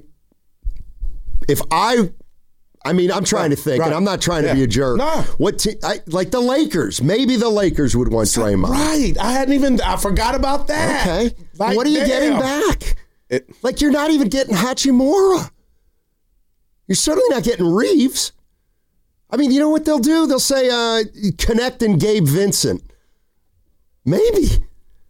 trying to think, and I'm not trying to be a jerk. No. What like the Lakers? Maybe the Lakers would want Draymond. Right. I forgot about that. Okay. What are you getting back? You're not even getting Hachimura. You're certainly not getting Reeves. I mean, you know what they'll do? They'll say, Connect and Gabe Vincent. Maybe.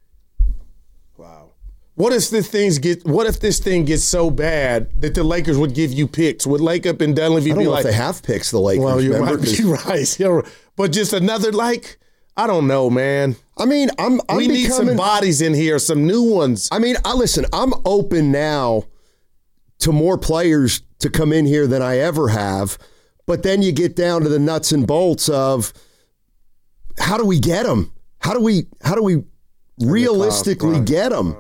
What if this thing gets so bad that the Lakers would give you picks? Would Lacob and Dunleavy I don't be know like, if they have picks, the Lakers? Well, you might be right. Yeah, but just another, I don't know, man. I mean, we need some bodies in here, some new ones. I mean, listen, I'm open now to more players to come in here than I ever have. But then you get down to the nuts and bolts of how do we get them? How do we realistically get them?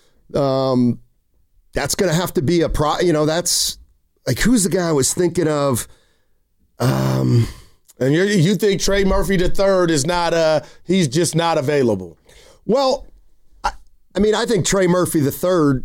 That's going to have to be that's like, who's the guy I was thinking of? And you think Trey Murphy III is not, he's just not available? Well, I mean, I think Trey Murphy III,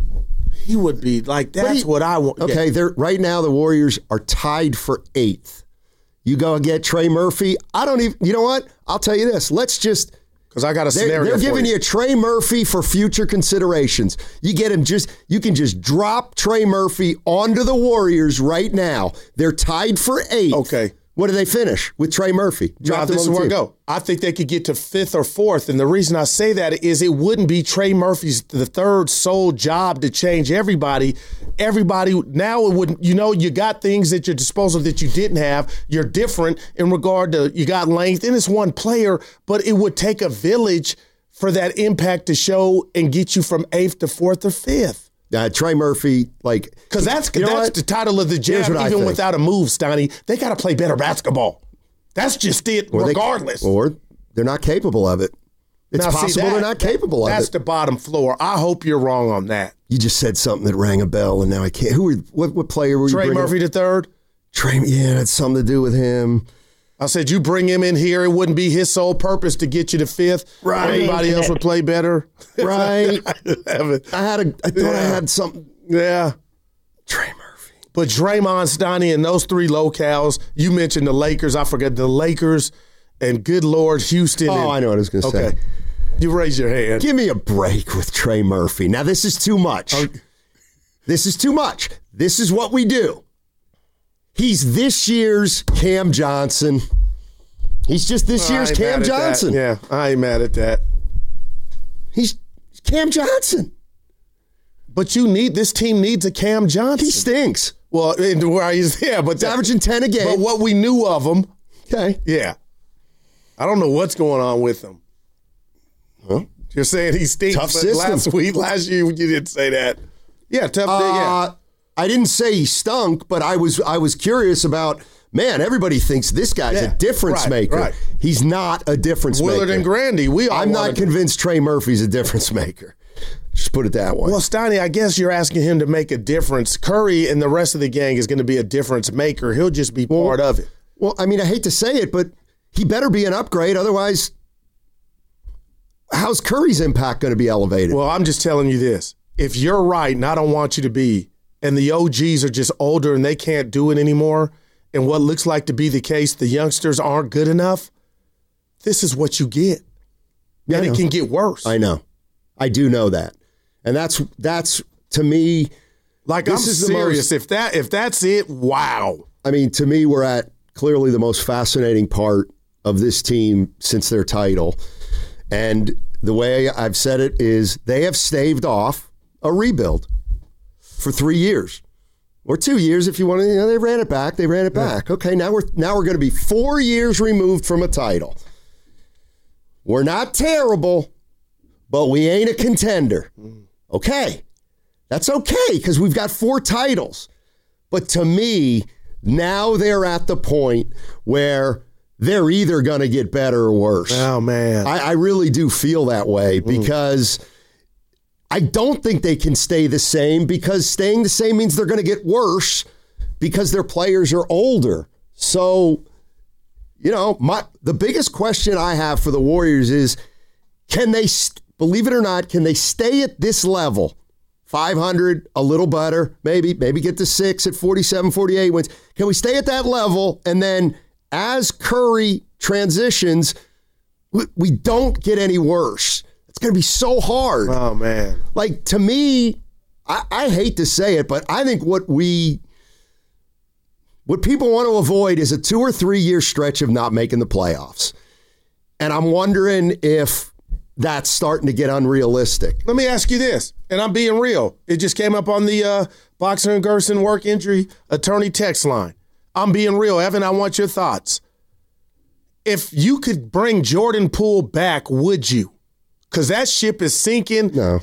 he would be like, that's what I want. Okay, right now the Warriors are tied for 8th. You go get Trey Murphy. You know what? I'll tell you this. Let's just... Because I got a scenario. They're giving you Trey Murphy for future considerations. You get him you can just drop Trey Murphy onto the Warriors right now. They're tied for 8th. Okay. What do they finish with Trey Murphy? This is where I go. I think they could get to 5th or 4th. And the reason I say that is it wouldn't be Trey Murphy's the third sole job to change everybody. Everybody now it wouldn't, you got things at your disposal that you didn't have. You're different in regard to, you got length and it's one player, but it would take a village for that impact to show and get you from 8th to 4th or 5th. Trey Murphy, because that's the title of the jam. Even without a move, Steiny, they got to play better basketball. That's just it, regardless. Or they're not capable of it. It's possible they're not capable of it. That's the bottom floor. I hope you're wrong on that. You just said something that rang a bell, and now I can't. What player were you Trey bringing? Murphy III? Trey, yeah, that's something to do with him. I said, you bring him in here, it wouldn't be his sole purpose to get you to 5th. Right. Everybody else would play better. Right. I thought I had something. Yeah. Trey Murphy. But Draymond, Steiny, and those 3 locales, you mentioned the Lakers. I forgot the Lakers and good Lord, Houston. I know what I was going to say. You raise your hand. Give me a break with Trey Murphy. Now, this is too much. This is too much. This is what we do. He's this year's Cam Johnson. He's just this year's Cam Johnson. Yeah, I ain't mad at that. He's Cam Johnson. But this team needs a Cam Johnson. He stinks. Well, where he's but averaging 10 a game. But what we knew of him, okay, yeah, I don't know what's going on with him. Huh? You're saying he stinks. Tough system. Last year, you didn't say that. Yeah, tough. Yeah. I didn't say he stunk, but I was curious about. Man, everybody thinks this guy's a difference maker. Right. He's not a difference maker. Willard and Grandy, I'm not convinced Trey Murphy's a difference maker. Just put it that way. Well, Steiny, I guess you're asking him to make a difference. Curry and the rest of the gang is going to be a difference maker. He'll just be part of it. Well, I mean, I hate to say it, but he better be an upgrade. Otherwise, how's Curry's impact going to be elevated? Well, I'm just telling you this. If you're right, and I don't want you to be, and the OGs are just older and they can't do it anymore, and what looks like to be the case, the youngsters aren't good enough, this is what you get. Yeah, and it can get worse. I know. I do know that. And that's to me, like, I'm serious. If that's it, wow. I mean, to me, we're at clearly the most fascinating part of this team since their title. And the way I've said it is they have staved off a rebuild for 3 years. Or 2 years if you want to, they ran it back. Okay, now we're going to be 4 years removed from a title. We're not terrible, but we ain't a contender. Okay. That's okay because we've got 4 titles. But to me, now they're at the point where they're either going to get better or worse. Oh, man. I really do feel that way because I don't think they can stay the same because staying the same means they're going to get worse because their players are older. So, the biggest question I have for the Warriors is, can they, believe it or not, can they stay at this level? 500, a little better, maybe get to 6 at 47, 48 wins. Can we stay at that level? And then as Curry transitions, we don't get any worse. It's going to be so hard. Oh, man. Like, to me, I hate to say it, but I think what we What people want to avoid is a 2 or 3 year stretch of not making the playoffs. And I'm wondering if that's starting to get unrealistic. Let me ask you this, and I'm being real. It just came up on the Boxer and Gerson work injury attorney text line. I'm being real. Evan, I want your thoughts. If you could bring Jordan Poole back, would you? Because that ship is sinking. No.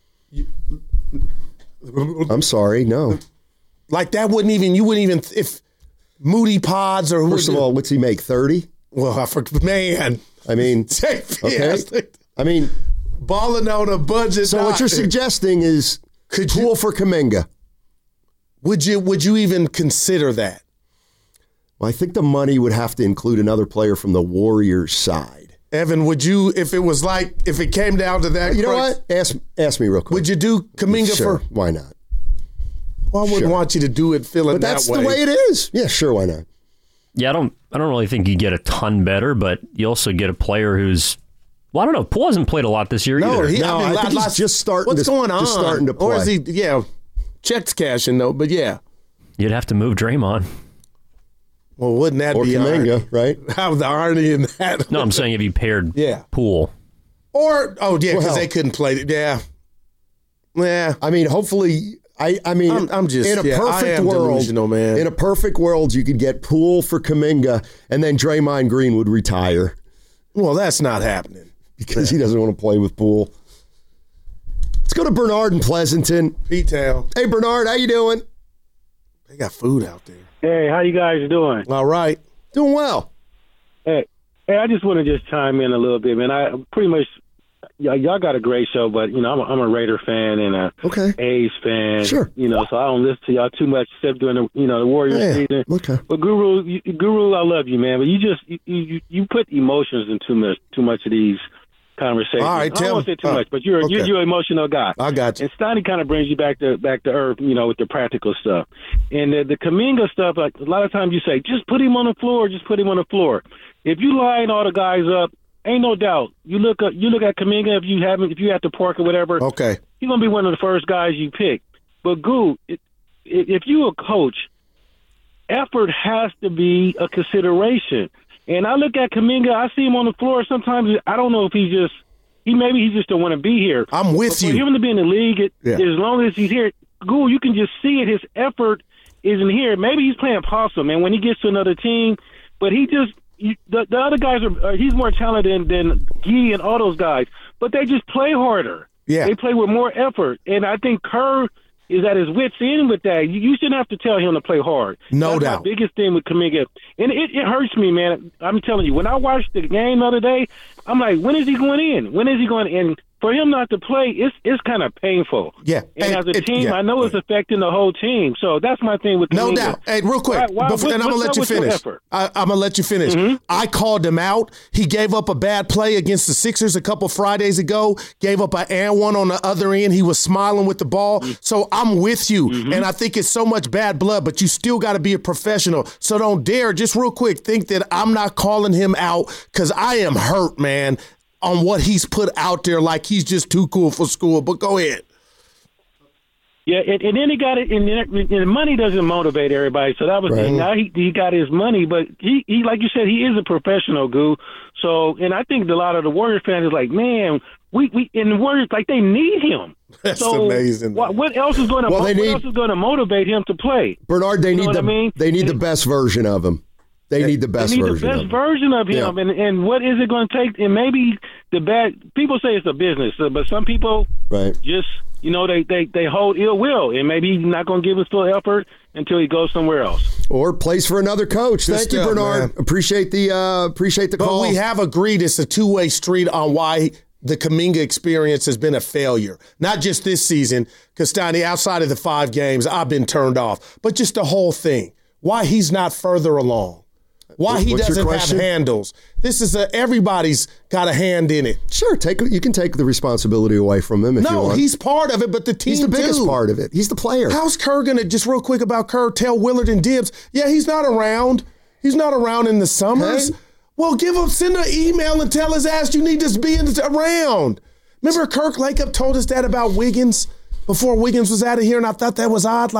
I'm sorry, no. Like that wouldn't even, if Moody Pods or... First of all, what's he make, 30? Well, man. I mean, okay. I mean, balling on a budget. So what you're suggesting is Poole for Kuminga. Would you even consider that? Well, I think the money would have to include another player from the Warriors side. Evan, would you, if it came down to that? You know what? Ask me real quick. Would you do Kuminga sure. for? Why not? Well, I wouldn't want you to do it feeling but that's that way. the way it is. Yeah, sure, why not? Yeah, I don't really think you get a ton better, but you also get a player who's, well, I don't know. Poole hasn't played a lot this year either. I think he's just starting. What's going on? Just starting to play. Or is he? Yeah, checks cashing though. But yeah, you'd have to move Draymond. Well, wouldn't that or be Kuminga, right? How the irony in that? No, I'm saying if you paired Poole. Or because they couldn't play it. Yeah. I mean, hopefully. I mean, I'm just in a perfect world, man. In a perfect world, you could get Poole for Kuminga, and then Draymond Green would retire. Well, that's not happening because he doesn't want to play with Poole. Let's go to Bernard in Pleasanton. P-Town. Hey, Bernard, how you doing? They got food out there. Hey, how you guys doing? All right, doing well. Hey, I just want to just chime in a little bit, man. I pretty much. Y'all got a great show, but I'm a Raider fan and a A's fan. Sure. So I don't listen to y'all too much except during the Warriors season. Okay. But Guru, I love you, man. But you put emotions in too much of these conversations. All right, I don't want to say too much, but you're an emotional guy. I got you. And Steiny kind of brings you back to earth, with the practical stuff. And the Kuminga stuff, like a lot of times you say, just put him on the floor. Just put him on the floor. If you line all the guys up. Ain't no doubt. You look at Kuminga if you have to park or whatever. Okay, he's gonna be one of the first guys you pick. But if you a coach, effort has to be a consideration. And I look at Kuminga, I see him on the floor. Sometimes I don't know if he just don't want to be here. I'm with you. For him to be in the league, as long as he's here, you can just see it. His effort isn't here. Maybe he's playing possum, man. When he gets to another team, but he just. The other guys he's more talented than Gee and all those guys, but they just play harder. Yeah. They play with more effort. And I think Kerr is at his wits' end with that. You shouldn't have to tell him to play hard. No That's doubt. My biggest thing with Kuminga. And it hurts me, man. I'm telling you, when I watched the game the other day, I'm like, when is he going in? When is he going in? For him not to play, it's kind of painful. Yeah. And as a team, I know it's affecting the whole team. So that's my thing with Kuminga. No doubt. Hey, real quick, and I'm going to let you finish. I'm going to let you finish. Mm-hmm. I called him out. He gave up a bad play against the Sixers a couple Fridays ago, gave up an and one on the other end. He was smiling with the ball. So I'm with you. Mm-hmm. And I think it's so much bad blood, but you still got to be a professional. So don't dare, just real quick, think that I'm not calling him out because I am hurt, man, on what he's put out there like he's just too cool for school. But go ahead. Yeah, and then he got it, and money doesn't motivate everybody. So that was right. Now he got his money, but he like you said, he is a professional, Goo. So, and I think a lot of the Warriors fans is like, man, we and the Warriors, like, they need him. That's amazing. What else is going to what else is going to motivate him to play? Bernard, they need the best version of him. They need the best version of him. Yeah. And what is it going to take? And maybe people say it's a business, but some people just, they hold ill will, and maybe he's not going to give his full effort until he goes somewhere else. Or plays for another coach. Thank you, Bernard. Man. Appreciate the call. But we have agreed it's a two-way street on why the Kuminga experience has been a failure. Not just this season, because, Steiny, outside of the 5 games, I've been turned off. But just the whole thing. Why he's not further along. Why he doesn't have handles. This is everybody's got a hand in it. Sure, you can take the responsibility away from him if you want. No, he's part of it, but the team He's the biggest part of it. He's the player. How's Kerr going to, just real quick about Kerr, tell Willard and Dibbs, he's not around. He's not around in the summers. Okay. Well, send an email and tell his ass you need to be around. Remember Kirk Lakeup told us that about Wiggins before Wiggins was out of here, and I thought that was odd. Like,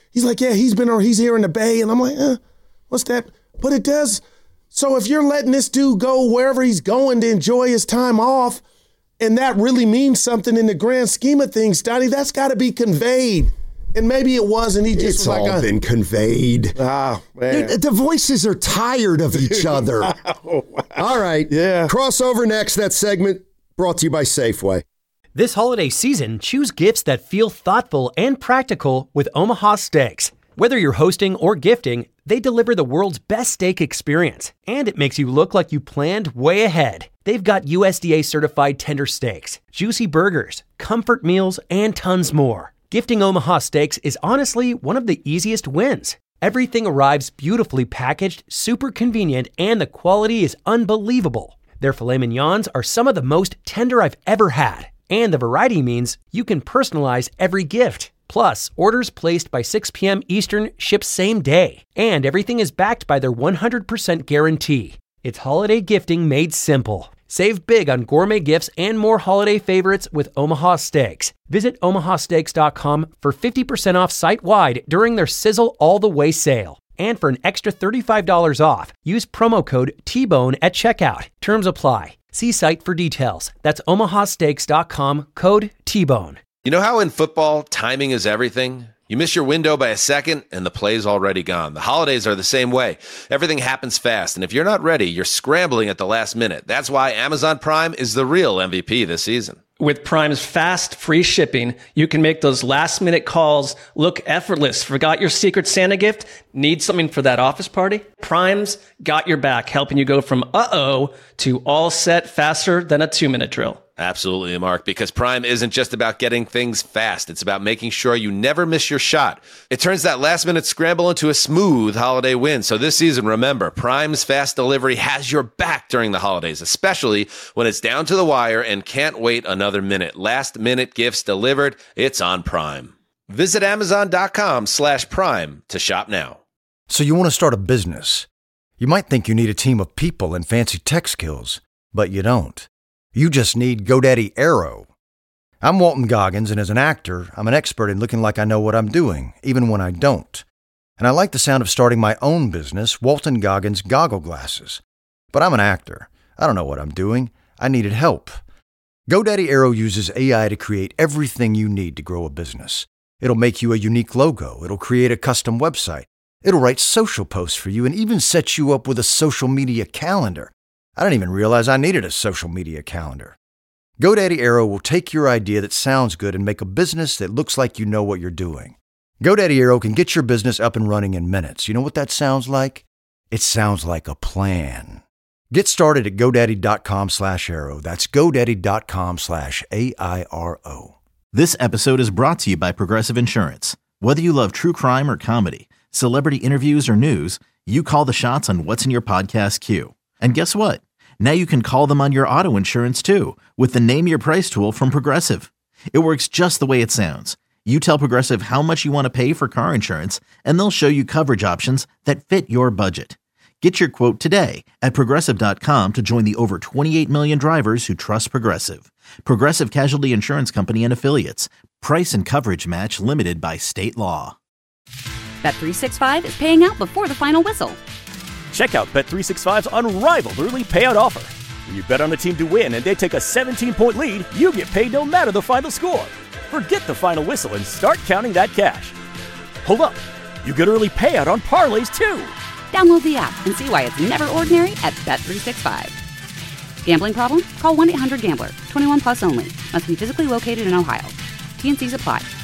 He's like, yeah, he's here in the Bay. And I'm like, what's that? But it does. So if you're letting this dude go wherever he's going to enjoy his time off, and that really means something in the grand scheme of things, Donnie, that's got to be conveyed. And maybe it wasn't. It's all been conveyed. Oh, man. The voices are tired of each other. Wow. All right. Yeah. Crossover next. That segment brought to you by Safeway. This holiday season, choose gifts that feel thoughtful and practical with Omaha Steaks. Whether you're hosting or gifting, they deliver the world's best steak experience, and it makes you look like you planned way ahead. They've got USDA certified tender steaks, juicy burgers, comfort meals, and tons more. Gifting Omaha Steaks is honestly one of the easiest wins. Everything arrives beautifully packaged, super convenient, and the quality is unbelievable. Their filet mignons are some of the most tender I've ever had, and the variety means you can personalize every gift. Plus, orders placed by 6 p.m. Eastern ship same day, and everything is backed by their 100% guarantee. It's holiday gifting made simple. Save big on gourmet gifts and more holiday favorites with Omaha Steaks. Visit omahasteaks.com for 50% off site-wide during their Sizzle All the Way sale. And for an extra $35 off, use promo code TBONE at checkout. Terms apply. See site for details. That's omahasteaks.com, code TBONE. You know how in football, timing is everything? You miss your window by a second, and the play's already gone. The holidays are the same way. Everything happens fast, and if you're not ready, you're scrambling at the last minute. That's why Amazon Prime is the real MVP this season. With Prime's fast, free shipping, you can make those last-minute calls look effortless. Forgot your Secret Santa gift? Need something for that office party? Prime's got your back, helping you go from uh-oh to all set faster than a 2-minute drill. Absolutely, Mark, because Prime isn't just about getting things fast. It's about making sure you never miss your shot. It turns that last-minute scramble into a smooth holiday win. So this season, remember, Prime's fast delivery has your back during the holidays, especially when it's down to the wire and can't wait another minute. Last-minute gifts delivered, it's on Prime. Visit Amazon.com/Prime to shop now. So you want to start a business. You might think you need a team of people and fancy tech skills, but you don't. You just need GoDaddy Aero. I'm Walton Goggins, and as an actor, I'm an expert in looking like I know what I'm doing, even when I don't. And I like the sound of starting my own business, Walton Goggins Goggle Glasses. But I'm an actor. I don't know what I'm doing. I needed help. GoDaddy Aero uses AI to create everything you need to grow a business. It'll make you a unique logo. It'll create a custom website. It'll write social posts for you and even set you up with a social media calendar. I didn't even realize I needed a social media calendar. GoDaddy Aero will take your idea that sounds good and make a business that looks like you know what you're doing. GoDaddy Aero can get your business up and running in minutes. You know what that sounds like? It sounds like a plan. Get started at GoDaddy.com/Aero. That's GoDaddy.com/AIRO. This episode is brought to you by Progressive Insurance. Whether you love true crime or comedy, celebrity interviews or news, you call the shots on what's in your podcast queue. And guess what? Now you can call them on your auto insurance too with the Name Your Price tool from Progressive. It works just the way it sounds. You tell Progressive how much you want to pay for car insurance, and they'll show you coverage options that fit your budget. Get your quote today at Progressive.com to join the over 28 million drivers who trust Progressive. Progressive Casualty Insurance Company and Affiliates. Price and coverage match limited by state law. Bet365 is paying out before the final whistle. Check out Bet365's unrivaled early payout offer. When you bet on a team to win and they take a 17-point lead, you get paid no matter the final score. Forget the final whistle and start counting that cash. Hold up. You get early payout on parlays, too. Download the app and see why it's never ordinary at Bet365. Gambling problem? Call 1-800-GAMBLER. 21 plus only. Must be physically located in Ohio. T&Cs apply.